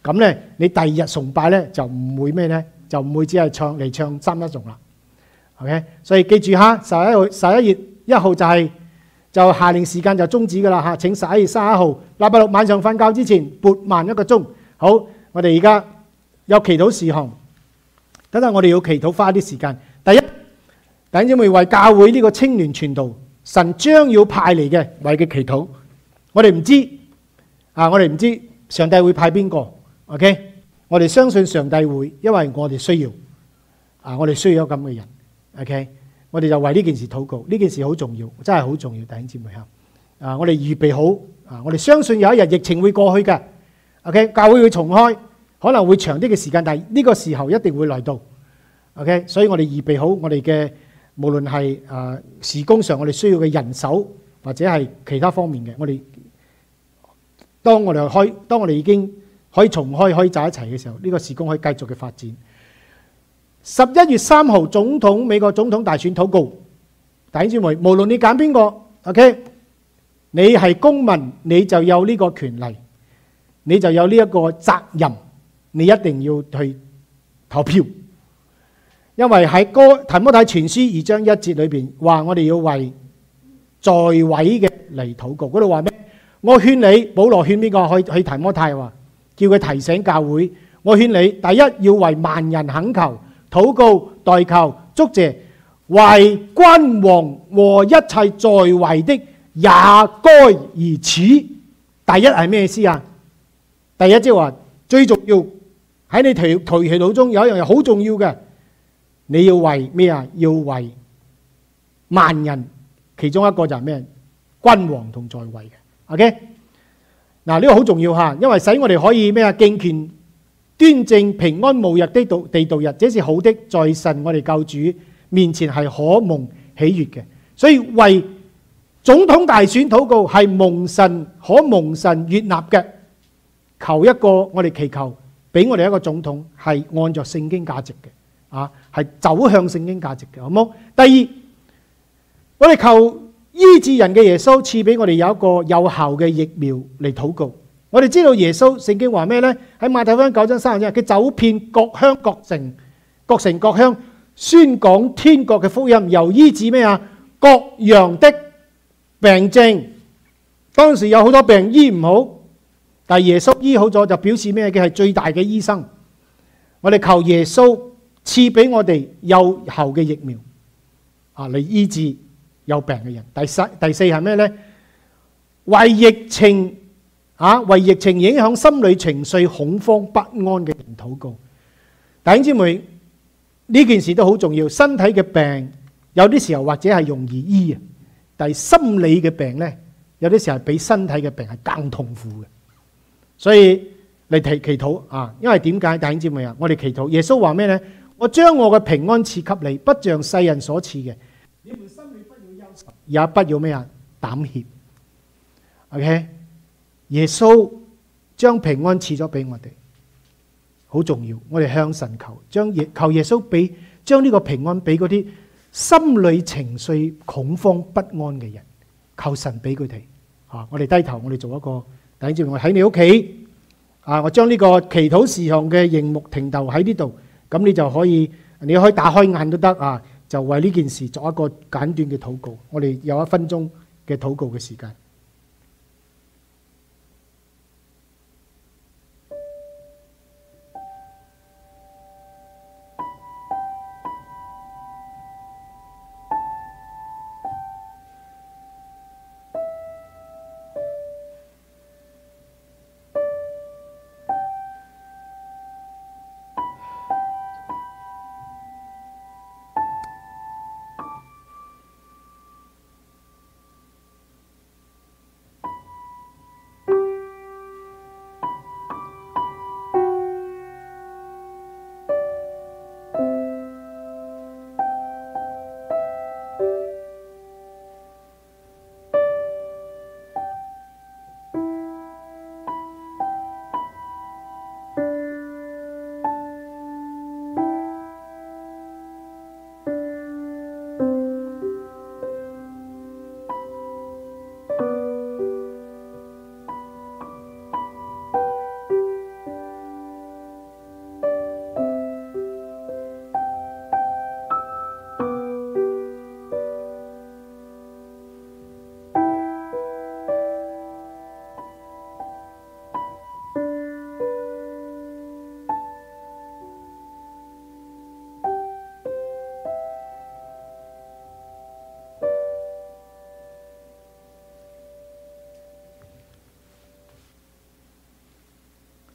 咁咧你第二日崇拜咧就唔會咩咧，就唔會只係唱嚟唱三一頌啦。OK， 所以記住嚇，十一號十一月一號就係、是、就下令時間就終止噶啦嚇。請十一月三十一號禮拜六晚上瞓覺之前撥慢一個鐘。好，我哋而家有祈禱事項，等陣我哋要祈禱花啲時間。第一，弟兄姊妹為教會呢個青年傳道，神將要派嚟嘅為嘅祈禱。我哋唔知啊，我哋唔知上帝會派邊個。OK， 我哋相信上帝會，因為我哋需要啊，我哋需要有咁嘅人。OK， 我哋就為呢件事禱告，呢件事好重要，真係好重要，弟兄姊妹嚇。啊，我哋預備好啊，我哋相信有一日疫情會過去嘅。OK， 教會會重開，可能會長啲嘅時間，但係呢個時候一定會來到。OK， 所以我哋預備好我哋嘅無論係啊事工上我哋需要嘅人手，或者係其他方面嘅，我哋當我哋開，當我哋已經可以重開，可以站一齊嘅時候，呢個事工可以繼續嘅發展。十一月三號總統美國總統大選禱告，弟兄姊妹，無論你揀邊個 ，OK， 你係公民，你就有呢個權利，你就有呢一個責任，你一定要去投票。因為喺哥提摩太前書二章一節裏邊話，我哋要為在位嘅嚟禱告。嗰度話咩？我勸你，保羅勸邊個？去去提摩太話，叫佢提醒教會。我勸你，第一要為萬人懇求。禱告、代求、祝謝，為君王和一切在位的也該如此。第一係咩意思啊？第一即係話最重要喺你祈祈禱中有一樣嘢好重要嘅，你要為咩啊？要為萬人，其中一個就係咩？君王同在位嘅。OK， 嗱呢個好重要嚇，因為使我哋可以咩啊？敬虔端正平安無日的度地度日，這是好的，在神我哋救主面前係可蒙喜悅嘅。所以為總統大選禱告係蒙神可蒙神悅納嘅。求一個我哋祈求俾我哋一個總統係按照聖經價值嘅，啊係走向聖經價值嘅，好冇？第二，我哋求醫治人嘅耶穌賜俾我哋有一個有效嘅疫苗嚟禱告。我哋知道耶穌聖經話咩呢？喺馬太福音九章三十一，佢走遍各鄉各城、各城各鄉，宣講天國嘅福音，又醫治咩啊？各樣的病症。當時有好多病醫唔好，但係耶穌醫好咗，就表示咩？佢係最大嘅醫生。我哋求耶穌賜俾我哋有效嘅疫苗啊，嚟醫治有病嘅人。第四第四係咩呢？為疫情。啊！為疫情影響心理情緒恐慌不安嘅人禱告。弟兄姊妹，呢件事都好重要。身體嘅病有啲時候或者係容易醫啊，但係心理嘅病呢，有啲時候比身體嘅病係更痛苦嘅。所以嚟提祈禱啊，因為點解？弟兄姊妹啊，我哋祈禱耶穌話咩呢？我將我嘅平安賜給你，不像世人所賜嘅。你們心裏不要憂愁，也不要咩啊膽怯。OK。耶穌將平安賜咗俾我哋，好重要。我哋向神求，將耶求耶穌俾將呢個平安俾嗰啲心理情緒恐慌不安嘅人，求神俾佢哋。啊，我哋低頭，我哋做一個弟兄姊妹，我喺你屋企啊，我將呢個祈禱事項嘅熒幕停留喺呢度，咁你就可以，你可以打開眼都得啊，就為呢件事作一個簡短嘅禱告。我哋有一分鐘嘅禱告嘅時間。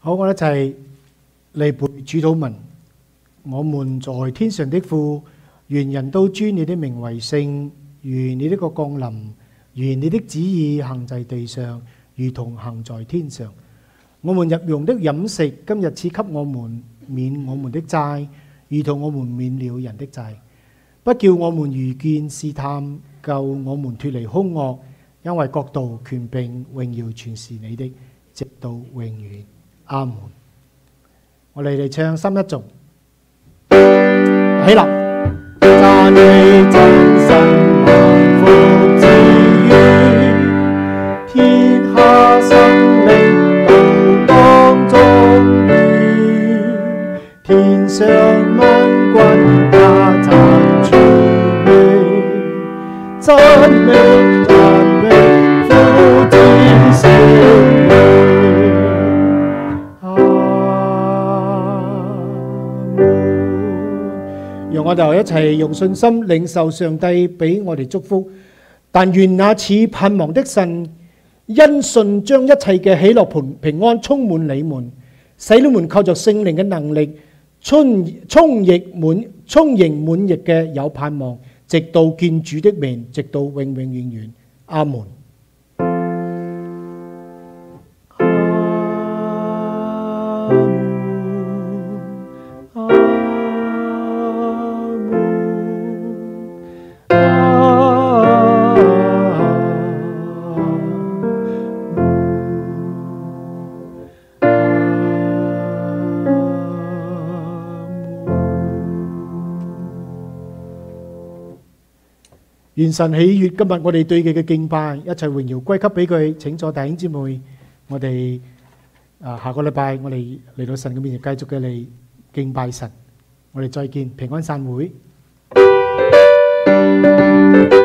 好，我哋一齊嚟背主禱文。我們在天上的父，願人都尊你的名為聖。願你的國降臨，願你的旨意行在地上，如同行在天上。我們日用的飲食，今日賜給我們，免我們的債，如同我們免了人的債。不叫我們遇見試探，救我們脫離兇惡，因為國度、權柄、榮耀全是你的，直到永遠。阿門。我哋嚟唱心一頌，起立，讚美真神。天下生靈都當中願，天上萬軍加讚傳美，讚美讚美父子聖靈。阿門。讓我哋一齊用信心領受上帝俾我哋祝福，但願那賜盼望的神因信將一切嘅喜樂平安充滿你們，使你們靠着聖靈嘅能力，充充溢滿充盈滿溢嘅有盼望，直到見主的面，直到永永遠遠。阿門。願神喜悅今日我哋對佢嘅敬拜，一切榮耀歸給俾佢。請坐，弟兄姊妹，我哋啊下個禮拜我哋嚟到神嘅面前，繼續嘅嚟敬拜神。我哋再見，平安散會。